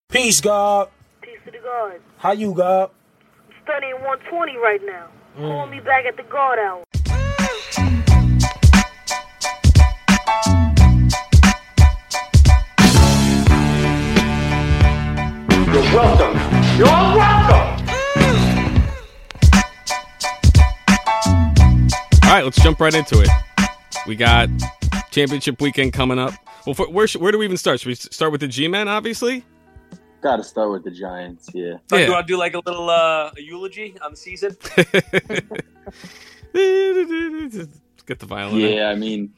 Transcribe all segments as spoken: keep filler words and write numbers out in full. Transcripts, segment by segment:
Peace, God. Peace to the God. How you, God? I'm studying one twenty right now. Mm. Call me back at the God hour. You're welcome. You're all welcome. All right, let's jump right into it. We got championship weekend coming up. Well, for, where should, where do we even start? Should we start with the G-Men, obviously? Got to start with the Giants, yeah. So yeah. Do you want to do like a little uh, a eulogy on the season? Get the violin. Yeah, I mean...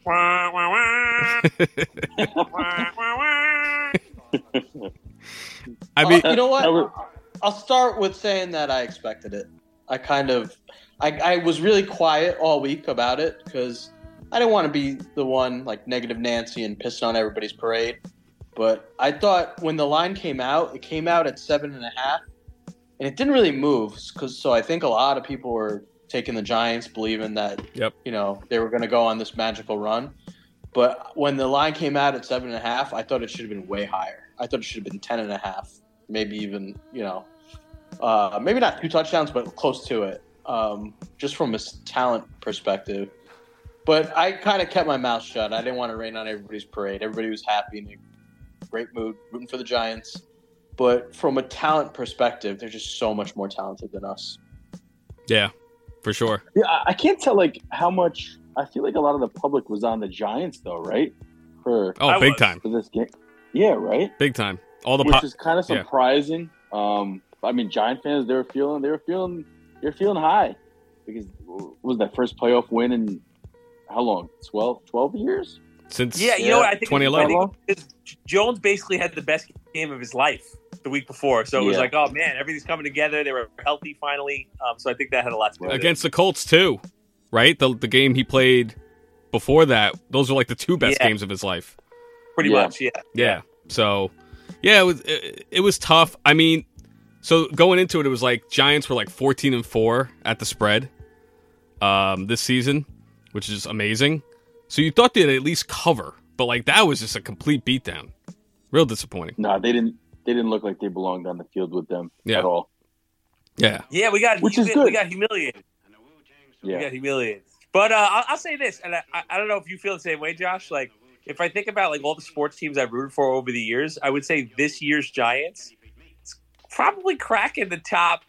I mean... Uh, you know what? I'll start with saying that I expected it. I kind of... I, I was really quiet all week about it because I didn't want to be the one, like, negative Nancy and pissing on everybody's parade. But I thought when the line came out, it came out at seven and a half, and it didn't really move. Cause, so I think a lot of people were taking the Giants, believing that yep. you know they were going to go on this magical run. But when the line came out at seven and a half, I thought it should have been way higher. I thought it should have been ten and a half, maybe even you know, uh, maybe not two touchdowns, but close to it, um, just from a talent perspective. But I kind of kept my mouth shut. I didn't want to rain on everybody's parade. Everybody was happy and great mood, rooting for the Giants. But from a talent perspective, they're just so much more talented than us. Yeah, for sure. Yeah, I can't tell like how much. I feel like a lot of the public was on the Giants, though, right? For oh, I big was. time. For this game, yeah, right. Big time. All the which pop- is kind of surprising. Yeah. Um, I mean, Giant fans, they were feeling, they were feeling, they were feeling high because what was that first playoff win in how long? twelve, twelve years. Since yeah, you yeah. know what I think twenty eleven. Jones basically had the best game of his life the week before, so it was yeah. like, oh man, everything's coming together. They were healthy finally, um, so I think that had a lot to do with it. Against the Colts too, right? The the game he played before that, those were like the two best yeah. games of his life. Pretty yeah. much, yeah. Yeah. So, yeah, it was it, it was tough. I mean, so going into it, it was like Giants were like fourteen and four at the spread, um, this season, which is amazing. So you thought they'd at least cover, but like that was just a complete beatdown. Real disappointing. No, they didn't. They didn't look like they belonged on the field with them yeah. at all. Yeah, yeah, we got which we, is good. We got humiliated. Yeah. We got humiliated. But uh, I'll, I'll say this, and I, I don't know if you feel the same way, Josh. Like, if I think about like all the sports teams I've rooted for over the years, I would say this year's Giants is probably cracking the top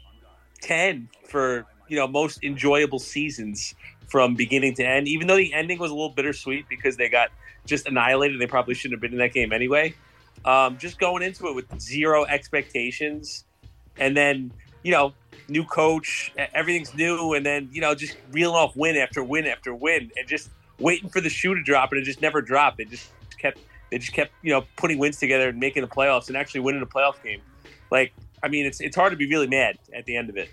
ten for you know most enjoyable seasons from beginning to end. Even though the ending was a little bittersweet because they got just annihilated, they probably shouldn't have been in that game anyway. Um, just going into it with zero expectations, and then you know. New coach, everything's new, and then you know just reeling off win after win after win, and just waiting for the shoe to drop, and it just never dropped. They just kept, they just kept, you know, putting wins together and making the playoffs, and actually winning a playoff game. Like, I mean, it's it's hard to be really mad at the end of it.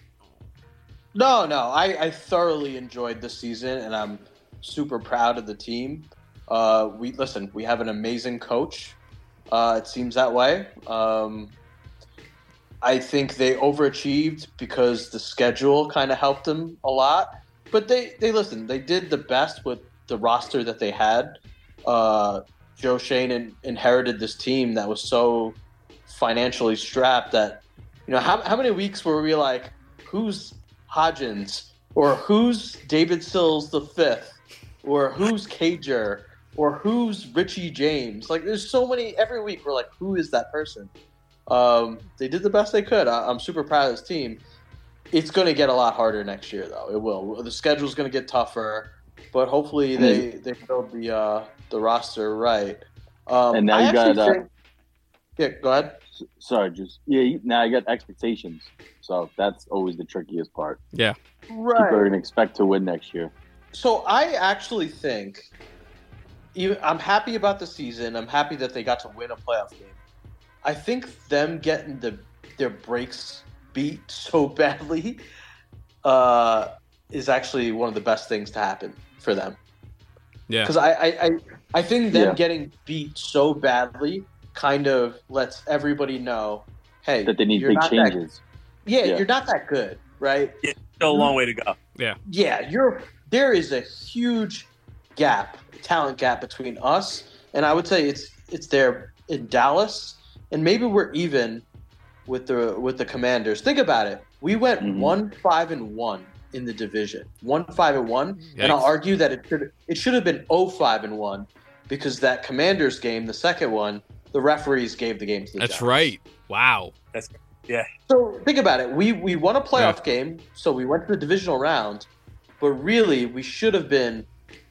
No, no, I, I thoroughly enjoyed this season, and I'm super proud of the team. Uh, we listen, we have an amazing coach. Uh, it seems that way. Um, I think they overachieved because the schedule kind of helped them a lot. But they, they listen, they did the best with the roster that they had. Uh, Joe Schoen in, inherited this team that was so financially strapped that, you know, how, how many weeks were we like, who's Hodgins? Or who's David Sills the fifth? Or who's Cager? Or who's Richie James? Like, there's so many, every week we're like, who is that person? Um, they did the best they could. I, I'm super proud of this team. It's going to get a lot harder next year, though. It will. The schedule's going to get tougher, but hopefully they, they build the uh, the roster right. Um, and now I you got. Uh, think, yeah, go ahead. Sorry, just yeah. You, now you got expectations, so that's always the trickiest part. Yeah, right. People are going to expect to win next year. So I actually think, even, I'm happy about the season. I'm happy that they got to win a playoff game. I think them getting the their breaks beat so badly uh, is actually one of the best things to happen for them. Yeah, because I, I, I, I think them yeah. getting beat so badly kind of lets everybody know, hey, that they need you're big not changes. That, yeah, yeah, you're not that good, right? Yeah, still a long way to go. Yeah, yeah, you're. There is a huge gap, talent gap between us, and I would say it's it's there in Dallas. and maybe we're even with the with the Commanders. Think about it. We went Mhm. one five and one in the division. One five and one, and I'll Yikes. argue that it should it should have been oh five and one because that Commanders game, the second one, the referees gave the game to the That's Giants. right. Wow. That's yeah. So think about it. We we won a playoff game, so we went to the divisional round, but really we should have been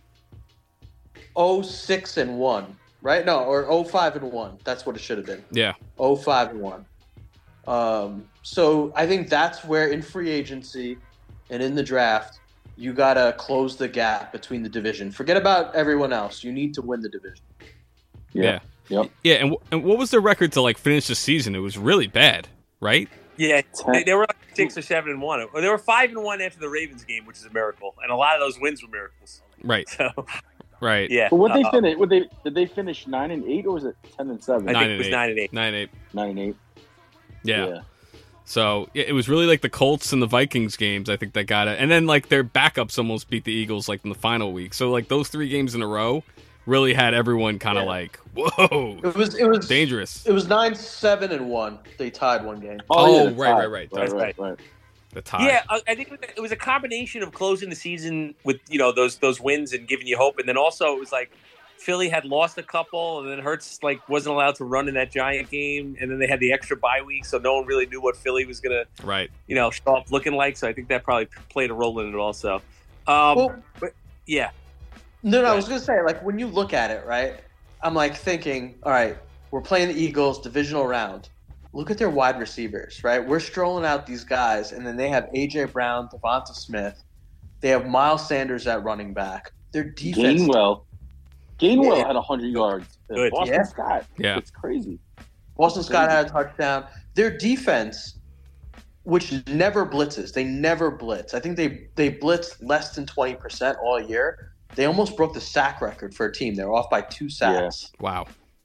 oh six and one, right? No, or oh five and one. That's what it should have been. Yeah. oh five and one. Um, so I think that's where in free agency and in the draft, you gotta close the gap between the division. Forget about everyone else. You need to win the division. Yeah. Yep. Yeah. And, w- and what was the record to like finish the season? It was really bad, right? Yeah, they, they were like six or seven and one. Or they were five and one after the Ravens game, which is a miracle, and a lot of those wins were miracles. Right. So Right. yeah, But what they uh, finish? What they did they finish nine and eight or was it ten and seven? I Nine think and it was eight. nine and eight. Nine eight. Nine and eight. Yeah. So yeah, it was really like the Colts and the Vikings games, I think, that got it. And then like their backups almost beat the Eagles like in the final week. So like those three games in a row really had everyone kind of Yeah. like, whoa, It was it was dangerous. It was nine seven and one. They tied one game. Oh, yeah, the right, tie. right, right. That's right, right, right. The tie. Yeah, I I think it was- it was a combination of closing the season with you know those those wins and giving you hope, and then also it was like Philly had lost a couple, and then Hurts like wasn't allowed to run in that Giant game, and then they had the extra bye week, so no one really knew what Philly was gonna Right. you know show up looking like. So I think that probably played a role in it also. Um, Well, but yeah, No, no, I Right. was gonna say, like, when you look at it, right? I'm like thinking, all right, we're playing the Eagles divisional round. Look at their wide receivers, right? We're strolling out these guys, and then they have A J Brown, Devonta Smith. They have Miles Sanders at running back. Their defense, Gainwell. Gainwell Yeah. had one hundred yards. Good. Boston Yeah. Scott. Yeah. It's crazy. Boston Scott had a touchdown. Their defense, which never blitzes, they never blitz. I think they they blitzed less than twenty percent all year. They almost broke the sack record for a team. They were off by two sacks. Wow.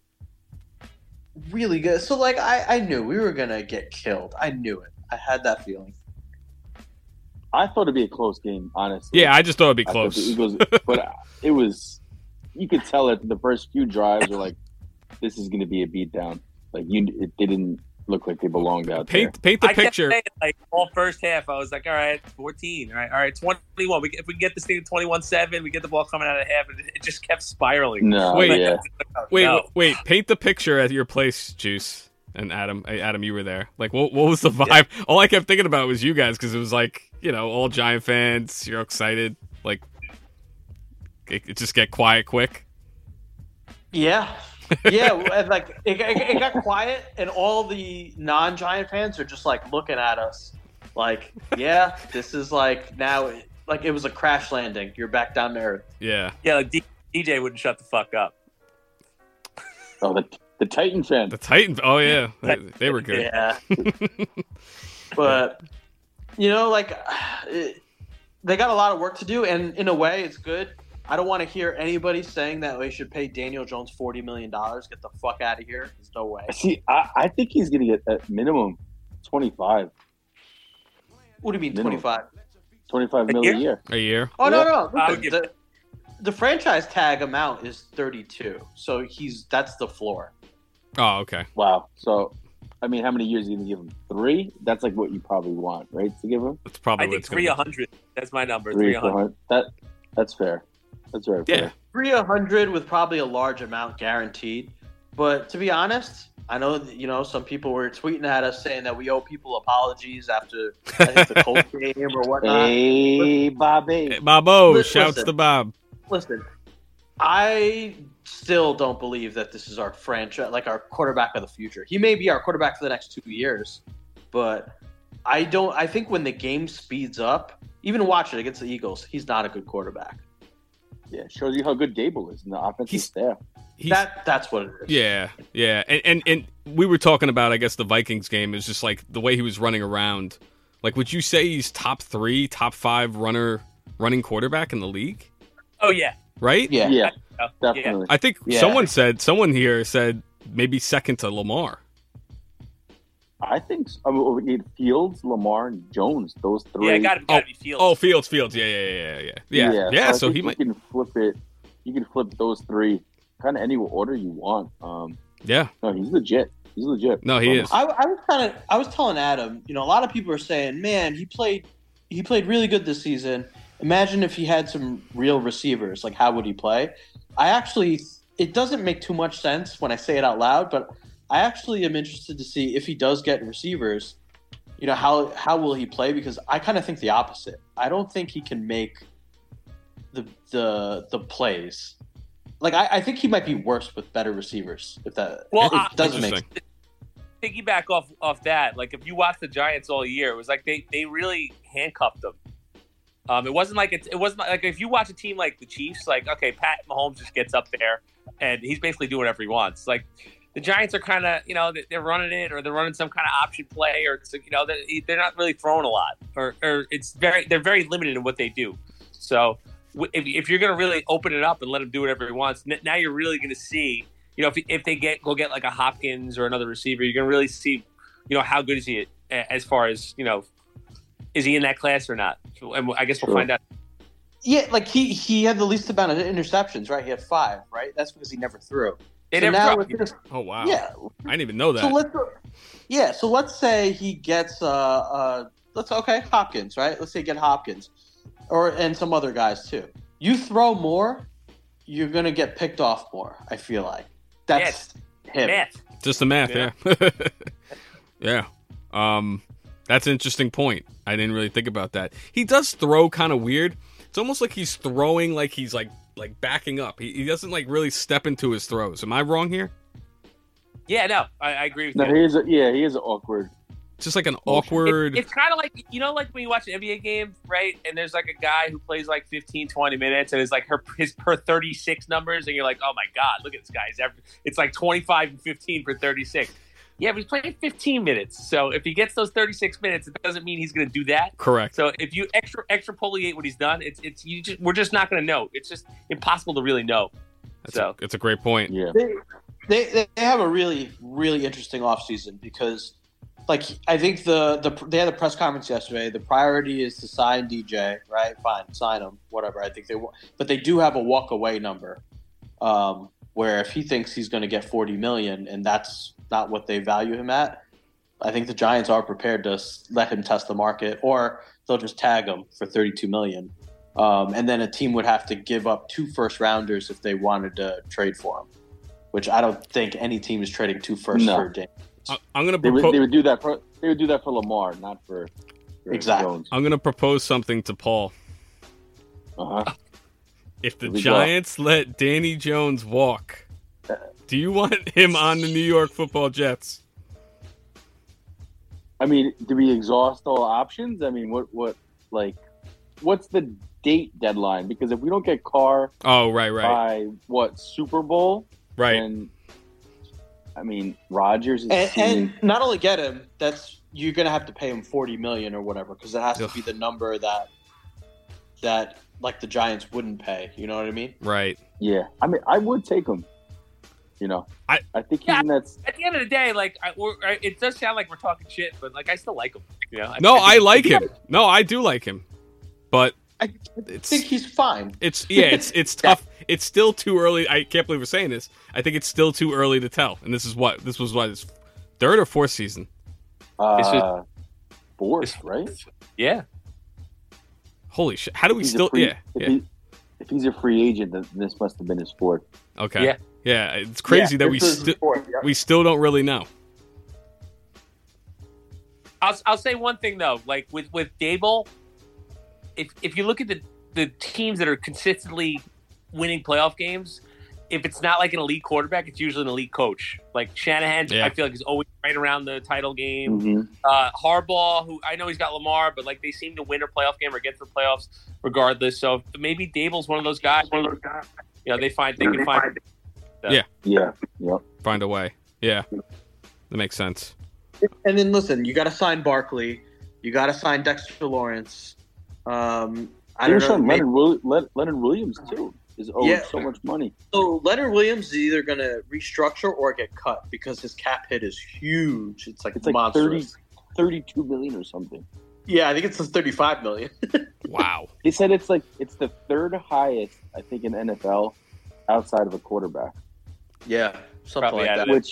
Really good. So, like, I, I knew we were going to get killed. I knew it. I had that feeling. I thought it'd be a close game, honestly. Yeah, I just thought it'd be I thought close. the Eagles, but it was. You could tell that the first few drives were like, "This is going to be a beatdown." Like you, it didn't look like they belonged out there. Paint paint the I kept picture. saying, like all first half, I was like, all right, fourteen, all right, all right, twenty-one. We, if we can get this thing to twenty-one seven, we get the ball coming out of half, and it just kept spiraling. No, Wait. yeah. Wait, No. wait, wait, paint the picture at your place, Juice and Adam. Hey, Adam, you were there. Like, what what was the vibe? All I kept thinking about was you guys because it was like, you know, all Giant fans. You're excited. Like, it, it just get quiet quick. Yeah. Yeah. and, like, it, it, it got quiet, and all the non Giant fans are just, like, looking at us. Like, yeah, this is like now, like, it was a crash landing. You're back down to earth. Yeah. Yeah, like D- DJ wouldn't shut the fuck up. Oh, the the Titan fan. The Titans. Oh yeah, they, they were good. Yeah. But, you know, like, it, they got a lot of work to do, and in a way, it's good. I don't want to hear anybody saying that we should pay Daniel Jones forty million dollars. Get the fuck out of here. There's no way. See, I, I think he's going to get at minimum twenty-five, What do you mean, Minimum. twenty-five? twenty-five A mil a year? year. A year. Oh, no, Yeah. no. I Listen, would give- the, the franchise tag amount is thirty-two. So he's that's the floor. Oh, okay. Wow. So, I mean, how many years are you going to give him? Three? That's like what you probably want, right? To give him That's probably I what think it's three gonna hundred. That's my number. three, Three four hundred. hundred. That that's fair. That's very be. Yeah. fair. Three hundred with probably a large amount guaranteed. But to be honest, I know that, you know, some people were tweeting at us saying that we owe people apologies after I think the Colts game or whatnot. Hey, Bobby. Hey, Bobo, Li- shouts listen. to Bob. Listen, I still don't believe that this is our franchise, like our quarterback of the future. He may be our quarterback for the next two years, but I don't. I think when the game speeds up, even watch it against the Eagles, he's not a good quarterback. Yeah, shows you how good Dable is in the offensive He's- staff. He's, That that's what it is. Yeah, yeah, and, and and we were talking about, I guess, the Vikings game is just like the way he was running around. Like, would you say he's top three, top five runner, running quarterback in the league? Oh yeah. Right? Yeah. Yeah, Oh, definitely. I think Yeah. someone said, someone here said maybe second to Lamar. I think so. I mean, we need Fields, Lamar, and Jones. Those three. Yeah, yeah got to be Fields. Oh, Fields, Fields, yeah, yeah, yeah, yeah, yeah, yeah. yeah I so think he you might, can flip it. You can flip those three, kind of any order you want. Um, yeah, no, he's legit. He's legit. No, he is. I, I was kind of I was telling Adam, you know, a lot of people are saying, man, he played he played really good this season. Imagine if he had some real receivers. Like, how would he play? I actually, it doesn't make too much sense when I say it out loud, but I actually am interested to see if he does get receivers, you know, how how will he play? Because I kind of think the opposite. I don't think he can make the the the plays. Like, I, I think he might be worse with better receivers. If that Well, it uh, doesn't make Interesting. Piggyback off off that, like if you watch the Giants all year, it was like they, they really handcuffed them. Um, it wasn't like it's, it wasn't like if you watch a team like the Chiefs, like okay, Pat Mahomes just gets up there and he's basically doing whatever he wants. Like the Giants are kind of, you know, they're running it or they're running some kind of option play or you know they're, they're not really throwing a lot or, or it's very they're very limited in what they do. So if, if you're going to really open it up and let him do whatever he wants, now you're really going to see, you know, if if they get go get like a Hopkins or another receiver, you're going to really see, you know, how good is he at, as far as, you know, is he in that class or not? And I guess we'll Sure. find out. Yeah, like he, he had the least amount of interceptions, right? He had five, right? That's because he never threw. They so never now throw. it's gonna, Oh wow. yeah. I didn't even know that. So let's yeah. So let's say he gets uh uh let's okay Hopkins, right? Let's say get Hopkins, or and some other guys too. You throw more, you're gonna get picked off more. I feel like that's him. Math. Just the math, Yeah. yeah. Yeah. Um, that's an interesting point. I didn't really think about that. He does throw kind of weird. It's almost like he's throwing like he's like like backing up. He, he doesn't like really step into his throws. Am I wrong here? Yeah, no, I, I agree with No, you. he is. A, yeah, he is an awkward. It's just like an Motion. awkward. It, it's kind of like, you know, like when you watch an N B A game, right? And there's like a guy who plays like fifteen, twenty minutes and it's like her his per thirty-six numbers. And you're like, oh my God, look at this guy. He's every, it's like twenty-five and fifteen for thirty-six. Yeah, but he's playing fifteen minutes. So if he gets those thirty-six minutes, it doesn't mean he's going to do that. Correct. So if you extra extrapolate what he's done, it's it's you just we're just not going to know. It's just impossible to really know. That's So a, it's a great point. Yeah. They, they they have a really really interesting offseason because, like, I think the the they had a press conference yesterday. The priority is to sign D J, right? Fine, sign him, whatever. I think they wa- but they do have a walk away number, um, where if he thinks he's going to get forty million and that's not what they value him at, I think the Giants are prepared to s- let him test the market, or they'll just tag him for thirty-two million. Um, and then a team would have to give up two first rounders if they wanted to trade for him, which I don't think any team is trading two firsts No. for James. I, I'm gonna They would, propose. they would do that for they would do that for Lamar, not for, for Exactly. Jones. I'm gonna propose something to Paul. Uh-huh. If the Here we go. Giants let Danny Jones walk, do you want him on the New York Football Jets? I mean, do we exhaust all options? I mean, what what like what's the date deadline? Because if we don't get Carr Oh, right, right, by what Super Bowl, right. then I mean, Rodgers is And, seeming- and not only get him, that's you're going to have to pay him forty million or whatever, because it has to Ugh. be the number that that like the Giants wouldn't pay. You know what I mean? Right. yeah. I mean, I would take him. You know, I- I think he's Yeah. in that. s- at the end of the day, like I, we're, I, it does sound like we're talking shit, but like I still like him. You know? No, I think- like him. No, I do like him, but I it's think he's fine. it's yeah, it's it's tough. It's still too early. I can't believe we're saying this. I think it's still too early to tell. And this is what this was what his third or fourth season. Uh, This was- fourth, right? Yeah. Holy shit! How do we He's a still? free- Yeah, If, yeah. he, if he's a free agent, then this must have been his fourth. Okay. Yeah. Yeah, it's crazy Yeah, that we this is still fourth, yeah. we still don't really know. I'll, I'll say one thing though, like with with Dable, if if you look at the the teams that are consistently winning playoff games, if it's not like an elite quarterback, it's usually an elite coach. Like Shanahan, Yeah. I feel like is always right around the title game. Mm-hmm. Uh, Harbaugh, who I know he's got Lamar, but like they seem to win a playoff game or get to the playoffs regardless. So maybe Dable's one of those guys. One of those guys. You know, they find they can find. Yeah. Yep. Find a way. Yeah, that makes sense. And then listen, you got to sign Barkley, you got to sign Dexter Lawrence. Um, I don't know. Leonard, maybe- Will, Len- Leonard Williams too is owed Yeah. so much money. So Leonard Williams is either going to restructure or get cut because his cap hit is huge. It's like It's like monstrous. thirty, thirty-two million or something. Yeah, I think it's thirty-five million. Wow. They said it's like it's the third highest, I think, in N F L outside of a quarterback. Yeah, something Probably like added that. it. Which,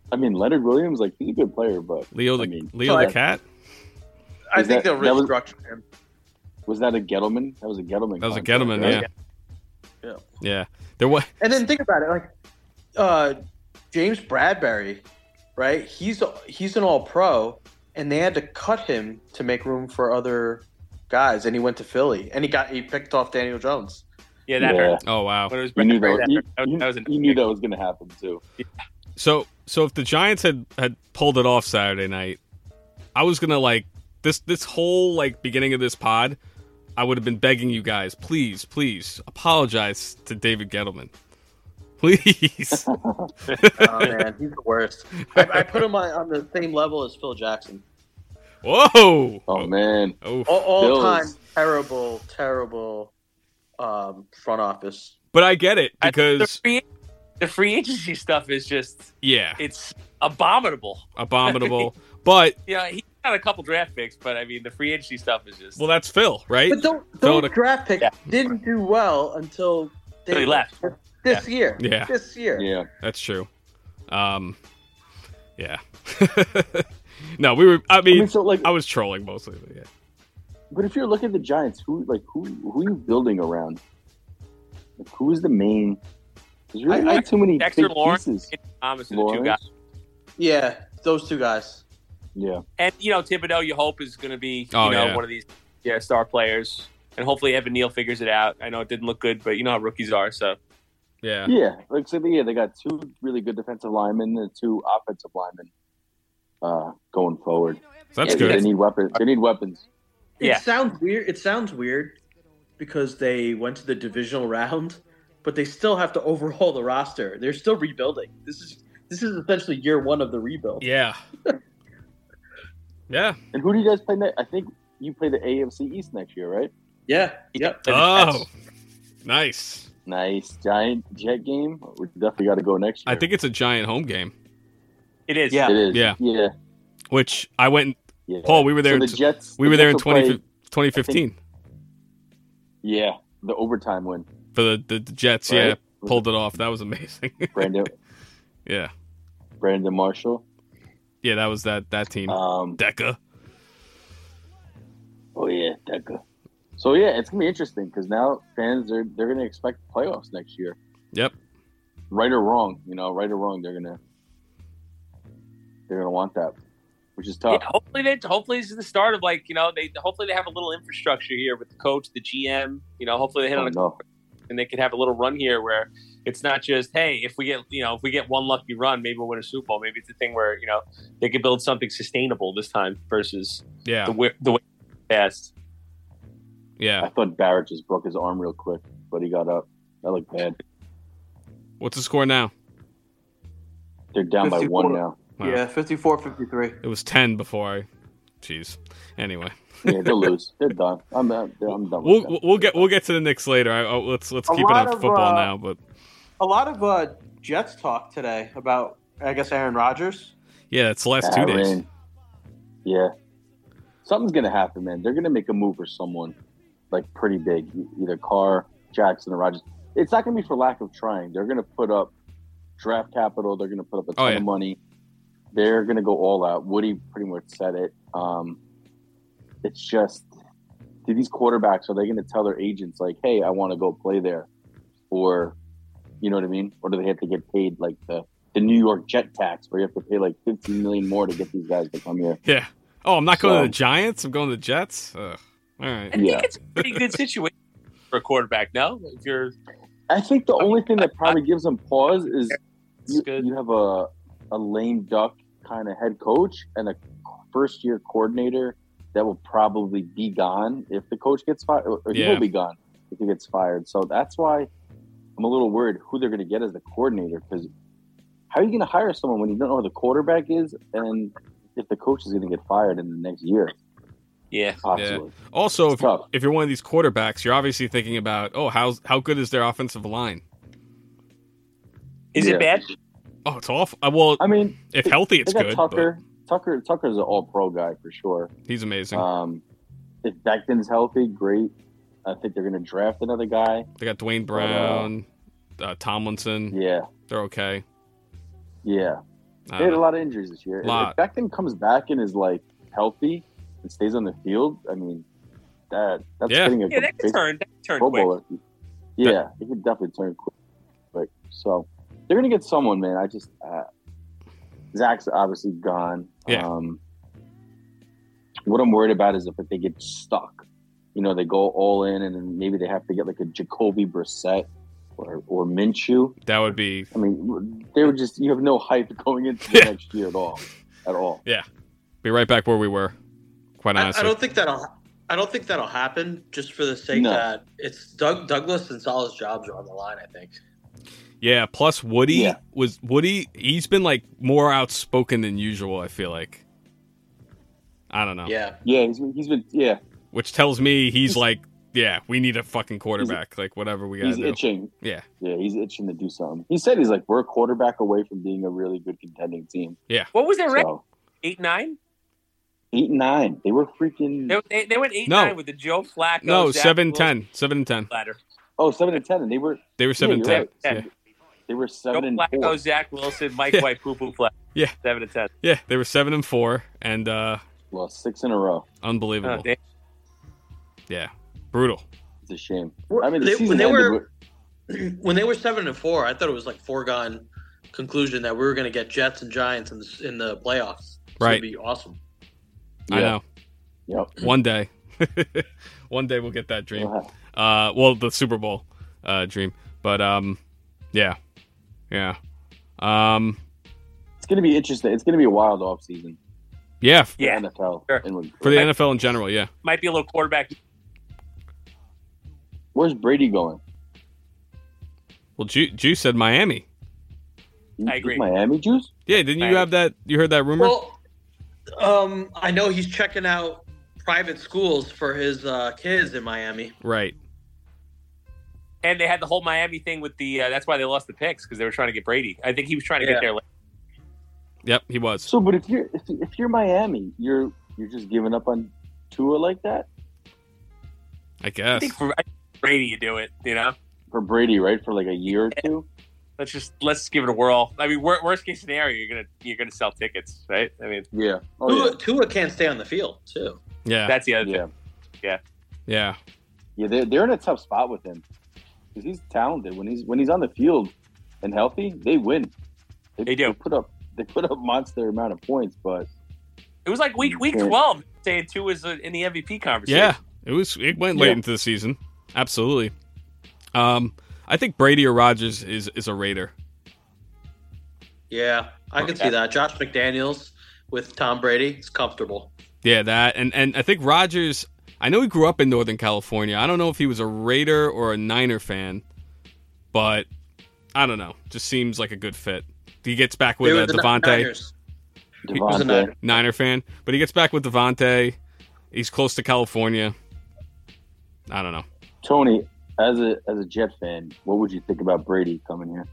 I mean, Leonard Williams, like he's a good player, but Leo the I mean, Leo so the I- cat. I Is think that- they'll that was- restructure him. was that a Gettleman? That was a Gettleman. That was a contract, Gettleman, right? yeah. Yeah. Yeah. There was. And then think about it, like uh, James Bradbury, right? He's he's an All Pro, and they had to cut him to make room for other guys, and he went to Philly, and he got he picked off Daniel Jones. Yeah, that Yeah. hurt. Oh wow. When it was You knew Bradbury, that. that You, hurt. That was- you- that was an- you knew that was going to happen too. So so if the Giants had had pulled it off Saturday night, I was gonna like this this whole like beginning of this pod, I would have been begging you guys, please, please apologize to David Gettleman. Please. Oh man, he's the worst. I, I put him on, on the same level as Phil Jackson. Whoa. Oh man, Oh. All, all Bills. time terrible, terrible um, front office. But I get it I- the because free, the free agency stuff is just yeah, it's abominable. abominable. But Yeah, he got a couple draft picks, but I mean the free agency stuff is just well, that's Phil, right? But those, Phil those to- draft picks Yeah. didn't do well until Until he left. this year. Yeah. This year. yeah. That's true. Um, yeah. No, we were. I I mean, mean, so like, I was trolling mostly. But yeah. but if you're looking at the Giants, who like who who are you building around? Like, who is the main? There's really I- I- not too many Dexter big Lawrence, pieces. Thomas, are the two guys. Lawrence, Yeah, those two guys. yeah. And you know Thibodeau, you hope is going to be Oh, you know yeah. one of these yeah star players, and hopefully Evan Neal figures it out. I know it didn't look good, but you know how rookies are. So Yeah. Yeah, like so, yeah, they got two really good defensive linemen and two offensive linemen uh, going forward. That's Yeah, good. They need weapons. They need weapons. It Yeah. sounds weird. It sounds weird because they went to the divisional round, but they still have to overhaul the roster. They're still rebuilding. This is this is essentially year one of the rebuild. Yeah. Yeah. And who do you guys play next? I think you play the A F C East next year, right? Yeah. Yep. Oh, nice. Nice giant jet game. We definitely got to go next year. I think it's a giant home game. it is. Yeah. it is. Yeah. yeah, Which I went. yeah. Paul, we were there So in the Jets. We the were there in Jets will play- twenty fifteen Yeah, the overtime win. for the, the, the Jets. Right. Yeah, pulled it off. That was amazing. Brandon yeah. Brandon Marshall. Yeah, that was that that team. Um, Deca. oh yeah, Deca. So yeah, it's gonna be interesting because now fans are they're gonna expect playoffs next year. Yep. Right or wrong, you know, right or wrong, they're gonna they're gonna want that, which is tough. Yeah, hopefully they hopefully this is the start of like you know they hopefully they have a little infrastructure here with the coach, the G M. You know, hopefully they hit Oh, on a no. and they could have a little run here where it's not just hey if we get you know if we get one lucky run maybe we'll win a Super Bowl. Maybe it's a thing where you know they could build something sustainable this time versus Yeah. the way the way past. Yeah. I thought Barrett just broke his arm real quick, but he got up. That looked bad. What's the score now? They're down by fifty-four. one now. Wow. Yeah, fifty-four fifty-three. It was ten before I. Jeez. Anyway, Yeah, they'll lose. They're done. I'm done. I'm done. we'll with them. we'll get we'll get to the Knicks later. I, oh, let's let's A keep it lot on of, football uh, now. But A lot of uh, Jets talk today about, I guess, Aaron Rodgers. yeah, it's the last two days. Aaron. Yeah. Something's gonna happen, man. They're gonna make a move for someone like pretty big, E- either Carr, Jackson, or Rodgers. It's not gonna be for lack of trying. They're gonna put up draft capital. They're gonna put up a ton Oh, yeah. of money. They're gonna go all out. Woody pretty much said it. Um, it's just, do these quarterbacks, are they gonna tell their agents like, "Hey, I want to go play there," or, you know what I mean? Or do they have to get paid like the the New York jet tax, where you have to pay like fifteen million more to get these guys to come here? Yeah. Oh, I'm not going So- to the Giants. I'm going to the Jets. Ugh. All right. I Yeah. think it's a pretty good situation for a quarterback. No, if you're I think the only thing that probably gives them pause is it's you, good. you have a a lame duck kind of head coach and a first year coordinator that will probably be gone if the coach gets fired, or he Yeah. will be gone if he gets fired. So that's why I'm a little worried who they're going to get as the coordinator, because how are you going to hire someone when you don't know who the quarterback is and if the coach is going to get fired in the next year? yeah. Possibly. Also, It's if, tough. if you're one of these quarterbacks, you're obviously thinking about, oh, how's how good is their offensive line? Is Yeah. it bad? Oh, it's awful. Uh, well, I mean, if healthy, it's they got good. Tucker. Tucker. Tucker's an all-pro guy for sure. But he's amazing. Um, if Becton's healthy, great. I think they're going to draft another guy. they got Dwayne Brown, uh, Tomlinson. Yeah, They're okay. yeah. I They had don't a know. lot of injuries this year. If- Lot. If Beckham comes back and is like healthy and stays on the field, I mean, that that's Yeah. getting a Yeah, that could big turn. That could turn Pro quick. Bowler. Yeah, it could definitely turn quick. quick. So they're gonna get someone, man. I just uh, Zach's obviously gone. Yeah. Um, what I'm worried about is if they get stuck. You know, they go all in, and then maybe they have to get like a Jacoby Brissett or or Minshew. That would be I mean, they were just you have no hype going into the Yeah. next year at all, at all. be right back where we were. Quite I, honestly, I don't think that'll. I don't think that'll happen. Just for the sake No. that it's Doug Douglas and Salah's jobs are on the line. I think. yeah. Plus, Woody Yeah. was Woody. He's been like more outspoken than usual. I feel like. I don't know. Yeah. Yeah, he's been, he's been yeah, Which tells me he's like, yeah, we need a fucking quarterback. Like whatever we gotta he's do. itching. Yeah. Yeah, he's itching to do something. He said he's like we're a quarterback away from being a really good contending team. What was their record? So Eight nine. eight and nine, they were freaking They, they, they went eight No. nine with the Joe Flacco. No, Zach seven Wilson ten, seven and ten. ladder. oh seven and ten, and they were They were seven you're ten. right. Yeah. they were Joe seven and Flacco, four. Zach Wilson, Mike Yeah. White, Poo Poo Fleck. Yeah. Seven and ten. Yeah, they were seven and four, and uh, Lost six in a row. unbelievable. Oh, damn. Yeah, brutal. It's a shame. Well, I mean, the they- season when they ended were- with, When they were seven and four, I thought it was like foregone conclusion that we were going to get Jets and Giants in the, in the playoffs. It's Right. Gonna be awesome. I Yeah. know. Yep. One day, one day we'll get that dream. We'll have- Uh, well, the Super Bowl uh, dream. But um, yeah, yeah, um, It's going to be interesting. It's going to be a wild off season yeah. f- for Yeah. N F L. Sure. And with- For the N F L in general, yeah. Might be a little quarterback. Where's Brady going? Well, Ju- Juice said Miami. He- I agree. he's Miami juice? Yeah, didn't you Miami. have that? You heard that rumor? Well, um, I know he's checking out private schools for his uh, kids in Miami. Right. And they had the whole Miami thing with the. Uh, that's why they lost the picks because they were trying to get Brady. I think he was trying to Yeah. get there. Late. Yep, he was. So, but if you're if, if you're Miami, you're you're just giving up on Tua like that I I guess. think for I think Brady, you do it. You know, for Brady, right? For like a year or two. let's just let's give it a whirl. I mean, wor- worst case scenario, you're gonna you're gonna sell tickets, right? I mean, Yeah. Oh Tua, Tua can't stay on the field too. Yeah, that's the other yeah. thing. yeah, Yeah, they're, they're in a tough spot with him because he's talented. When he's when he's on the field and healthy, they win. They do. They put up they put up monster amount of points, but It was like week week Yeah. twelve, saying two was in the M V P conversation. yeah. It was. It went late Yeah. into the season. Absolutely. Um, I think Brady or Rodgers is is a Raider. Yeah, I can see that. Josh McDaniels with Tom Brady, it's comfortable. Yeah, that and and I think Rodgers. I know he grew up in Northern California. I don't know if he was a Raider or a Niner fan, but I don't know. Just seems like a good fit. He gets back with They uh, were the Devontae. Niners. was a Devontae. Niner. Niner fan, but he gets back with Devontae. He's close to California. I don't know. Tony, as a as a Jet fan, what would you think about Brady coming here?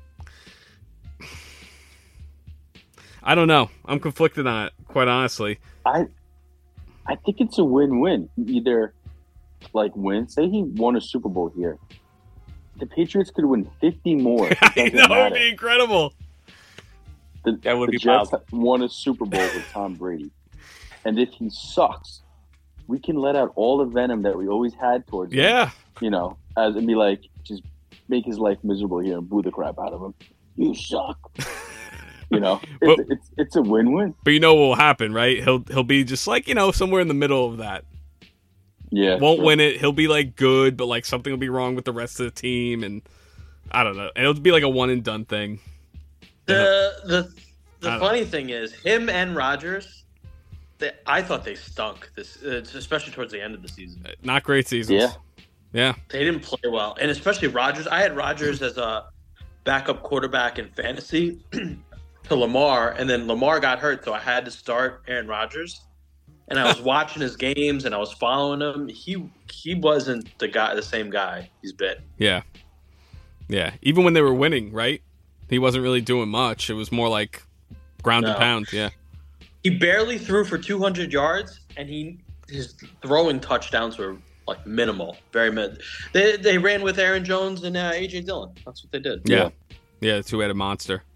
I don't know. I'm conflicted on it, quite honestly. I I think it's a win-win. He either like win, say he won a Super Bowl here. The Patriots could win fifty more. It I doesn't know, matter. it'd be incredible. The, That would the be Jets wild. won a Super Bowl with Tom Brady. And if he sucks, we can let out all the venom that we always had towards him. Yeah. You know, as and be like, just make his life miserable here and boo the crap out of him. You suck. You know, it's, But- it's it's a win-win. But you know what will happen, right? He'll he'll be just like, you know, somewhere in the middle of that. Yeah, Won't sure. win it. He'll be like good, but like something will be wrong with the rest of the team, and I don't know. And it'll be like a one and done thing. The the I the don't funny thing is, him and Rodgers, they, I thought they stunk this, uh, especially towards the end of the season. Not great seasons. Yeah. Yeah. They didn't play well, and especially Rodgers. I had Rodgers as a backup quarterback in fantasy to Lamar, and then Lamar got hurt, so I had to start Aaron Rodgers. And I was watching his games, and I was following him. He he wasn't the guy, the same guy he's been. Yeah. Yeah. Even when they were winning, right? He wasn't really doing much. It was more like ground and No. pound. Yeah. He barely threw for two hundred yards, and he his throwing touchdowns were like minimal, very mid. They they ran with Aaron Jones and uh, A J Dillon. That's what they did. Yeah. Yeah. The two-headed monster.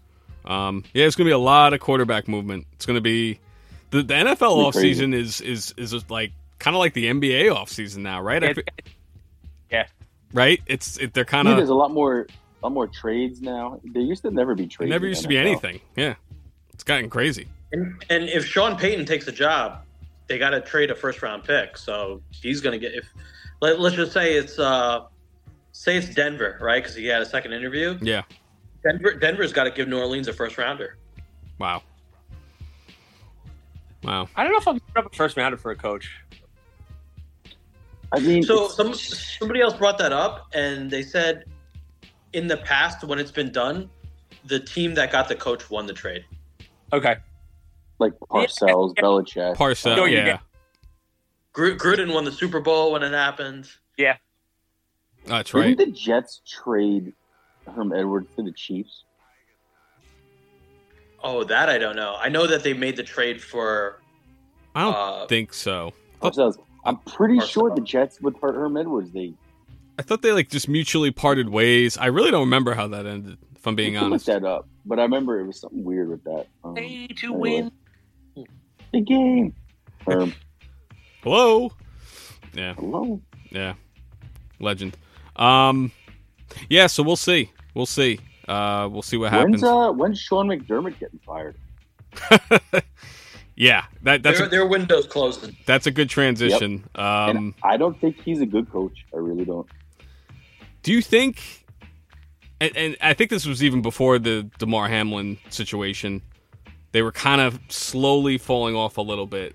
Um, yeah, it's going to be a lot of quarterback movement. It's going to be the, the N F L It's crazy. offseason is is is like kind of like the N B A offseason now, right? I Yeah. fe- Yeah. right. It's it, they're kind Yeah, of there's a lot more, a lot more trades now. There used to never be trades. never in used to the be N F L. anything. Yeah, it's gotten crazy. And, and if Sean Payton takes the job, they got to trade a first round pick. So he's going to get if let, let's just say it's uh say it's Denver, right? Because he had a second interview. Yeah. Denver Denver's got to give New Orleans a first rounder. Wow. Wow. I don't know if I'm giving up a first rounder for a coach. I mean, So it's- some somebody else brought that up, and they said in the past when it's been done, the team that got the coach won the trade. Okay. like Parcells, Yeah. Belichick. Parcell. No, you yeah. get- Gru- Gruden won the Super Bowl when it happened. That's Didn't right. the Jets trade Herm Edwards to the Chiefs? Oh, that I don't know. I know that they made the trade for. I don't Uh, think so. Parcells. I'm pretty Parcells. sure the Jets with Herm Edwards. They I thought they like just mutually parted ways. I really don't remember how that ended. If I'm being we can honest. look that up, but I remember it was something weird with that. Um, Pay to anyway. win. the game. Herm, Hello. Yeah. hello. Yeah. Legend. Um. Yeah. So we'll see. We'll see. Uh. We'll see what happens. When's uh when's Sean McDermott getting fired? yeah. That that's their, a, their window's closing. that's a good transition. Um. And I don't think he's a good coach. I really don't. Do you think? And, and I think this was even before the DeMar Hamlin situation. They were kind of slowly falling off a little bit.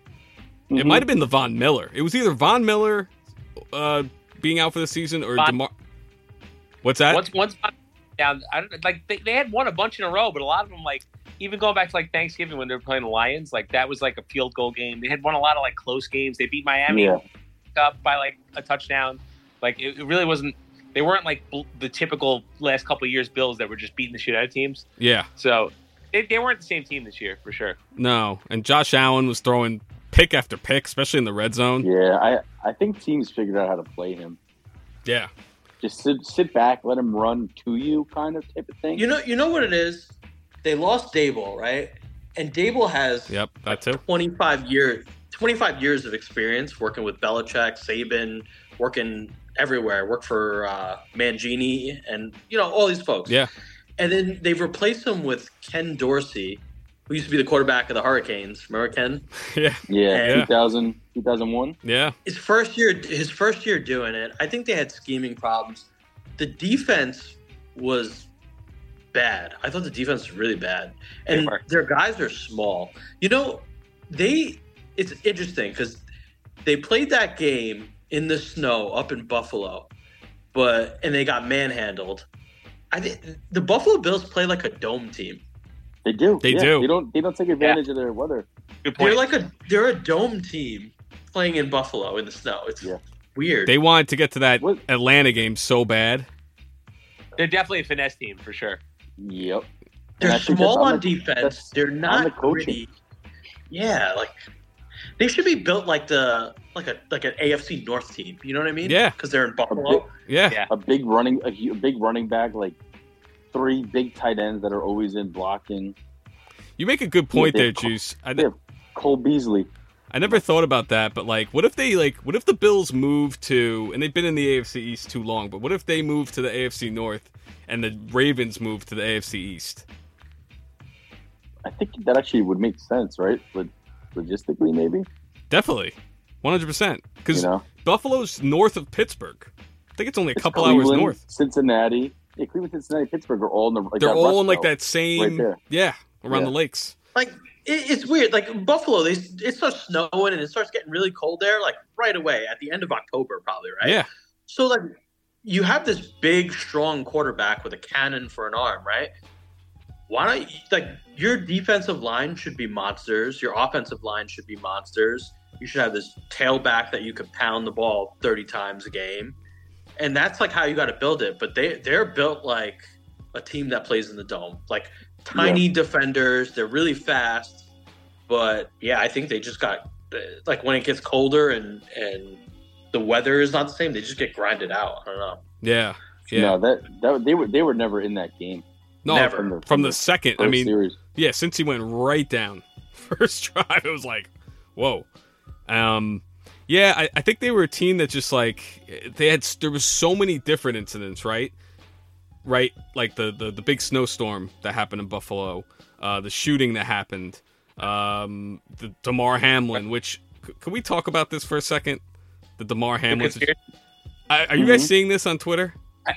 It Mhm. might have been the Von Miller. It was either Von Miller uh, being out for the season or Von- DeMar. What's that? Once, once down, I don't like they, they had won a bunch in a row, but a lot of them, like even going back to like Thanksgiving when they were playing the Lions, like that was like a field goal game. They had won a lot of like close games. They beat Miami Yeah. up by like a touchdown. Like it, it really wasn't. They weren't like bl- the typical last couple of years Bills that were just beating the shit out of teams. Yeah. So they, they weren't the same team this year for sure. No. And Josh Allen was throwing pick after pick, especially in the red zone. Yeah, I I think teams figured out how to play him. Yeah. Just sit sit back, let him run to you, kind of type of thing. You know, you know what it is. They lost Dable, right? And Dable has Yep. That too. twenty-five years, twenty-five years of experience working with Belichick, Saban, working everywhere. Worked for uh, Mangini, and you know all these folks. Yeah. And then they've replaced him with Ken Dorsey, who used to be the quarterback of the Hurricanes. Remember Ken? Yeah. yeah, Yeah. two thousand, two thousand one. Yeah. His first year, his first year doing it, I think they had scheming problems. The defense was bad. I thought the defense was really bad, and They were. their guys are small. You know, they. It's interesting because they played that game in the snow up in Buffalo, but and they got manhandled. I think the Buffalo Bills play like a dome team. They do. They yeah. do. They don't. They don't take advantage of their weather. Good point. They're like a they're a dome team playing in Buffalo in the snow. It's Yeah. weird. They wanted to get to that What? Atlanta game so bad. They're definitely a finesse team for sure. Yep. They're And I think small that's on the- defense. that's They're on not the coaching. gritty. Yeah, like they should be built like the like a like an A F C North team. You know what I mean? Yeah. because they're in A Buffalo. big, Yeah. Yeah. a big running, a, hu- a big running back, like three big tight ends that are always in blocking. You make a good point Yeah, there, they- Juice. I, Yeah. Cole Beasley. I never thought about that, but like, what if they like, what if the Bills move to, and they've been in the A F C East too long, but what if they move to the A F C North and the Ravens move to the A F C East? I think that actually would make sense, right? But logistically, maybe. Definitely, one hundred percent. You Because know, Buffalo's north of Pittsburgh. I think it's only a It's couple hours Cleveland, north. Cincinnati. Yeah, Cleveland, Cincinnati, Pittsburgh are all in the. Like They're that all Rust in like Belt. that same, right there. yeah, around Yeah. the lakes. Like it, it's weird. Like Buffalo, they it starts snowing and it starts getting really cold there, like right away at the end of October, probably, right? Yeah, So like you have this big, strong quarterback with a cannon for an arm, right? Why don't you, like your defensive line should be monsters, your offensive line should be monsters. You should have this tailback that you could pound the ball thirty times a game, and that's like how you got to build it. But they they're built like a team that plays in the dome, like tiny defenders. They're really fast, but yeah, I think they just got like when it gets colder and and the weather is not the same, they just get grinded out. I don't know. yeah, yeah. No, that that they were they were never in that game. No, Never. from From the, the- from from the the second. I First mean, series. yeah, since he went right down first drive, it was like, whoa. Um, yeah, I, I think they were a team that just like they had. There was so many different incidents, right? Right, like the the, the big snowstorm that happened in Buffalo, uh, the shooting that happened, um, the Damar Hamlin. Which c- can we talk about this for a second? The Damar Hamlin. conspiracy? I, are you guys Mhm. seeing this on Twitter?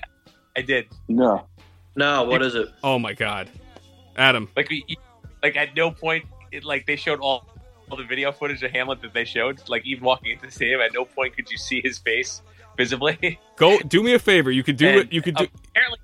I did. No. No, what is it? Oh my God, Adam. Like, we, like at no point, it, like they showed all, all the video footage of Hamlet that they showed. Like even walking into the stadium, at no point could you see his face visibly. Go do me a favor. You could do And it. You could do. Apparently,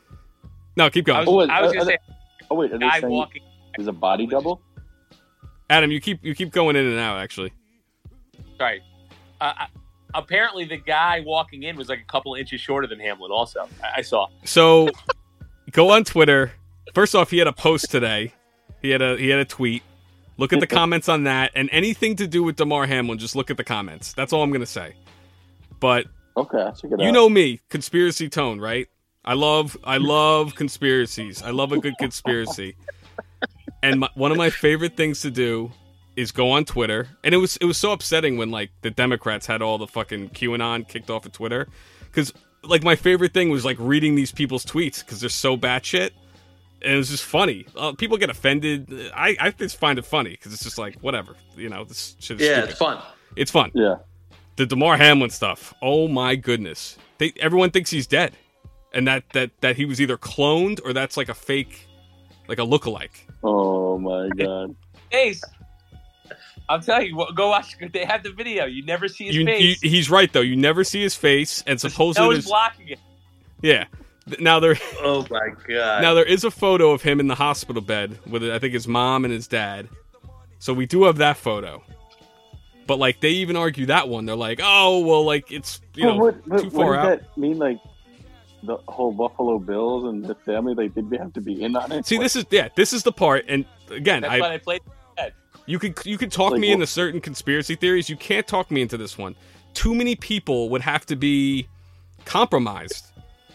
No, keep I going. was, Oh, wait, I was uh, gonna uh, say, Oh wait, are they guy saying walking. there's a body double? Adam, you keep you keep going in and out. Actually, Sorry. Uh, I- apparently, the guy walking in was like a couple inches shorter than Hamlin. Also, I, I saw. so go on Twitter. First off, he had a post today. He had a he had a tweet. Look at the comments on that, and anything to do with Damar Hamlin, just look at the comments. That's all I'm gonna say. But Okay, I'll check it out. you know me, conspiracy tone, right? I love I love conspiracies. I love a good conspiracy. And my, one of my favorite things to do is go on Twitter, and it was it was so upsetting when like the Democrats had all the fucking QAnon kicked off of Twitter, because like my favorite thing was like reading these people's tweets because they're so batshit, and it was just funny. Uh, people get offended. I I just find it funny because it's just like whatever, you know. This shit is Yeah, stupid. it's fun. It's fun. Yeah. The Damar Hamlin stuff. Oh my goodness. They everyone thinks he's dead, and that that that he was either cloned or that's like a fake, like a lookalike. Oh my god. Face. I'm telling you, go watch. They have the video. You never see his You, you, face. he's right though. You never see his face, and no supposedly one's there's blocking it. yeah. Now there Oh my god. now there is a photo of him in the hospital bed with I think his mom and his dad. So we do have that photo. But like they even argue that one. They're like, oh well, like it's you know what, what, too what far does out. that mean? Like the whole Buffalo Bills and the family, like did they have to be in on it? See, Like, this is yeah, this is the part. And again, That's I why they played. Dead. You could you could talk Like me what? into certain conspiracy theories. You can't talk me into this one. Too many people would have to be compromised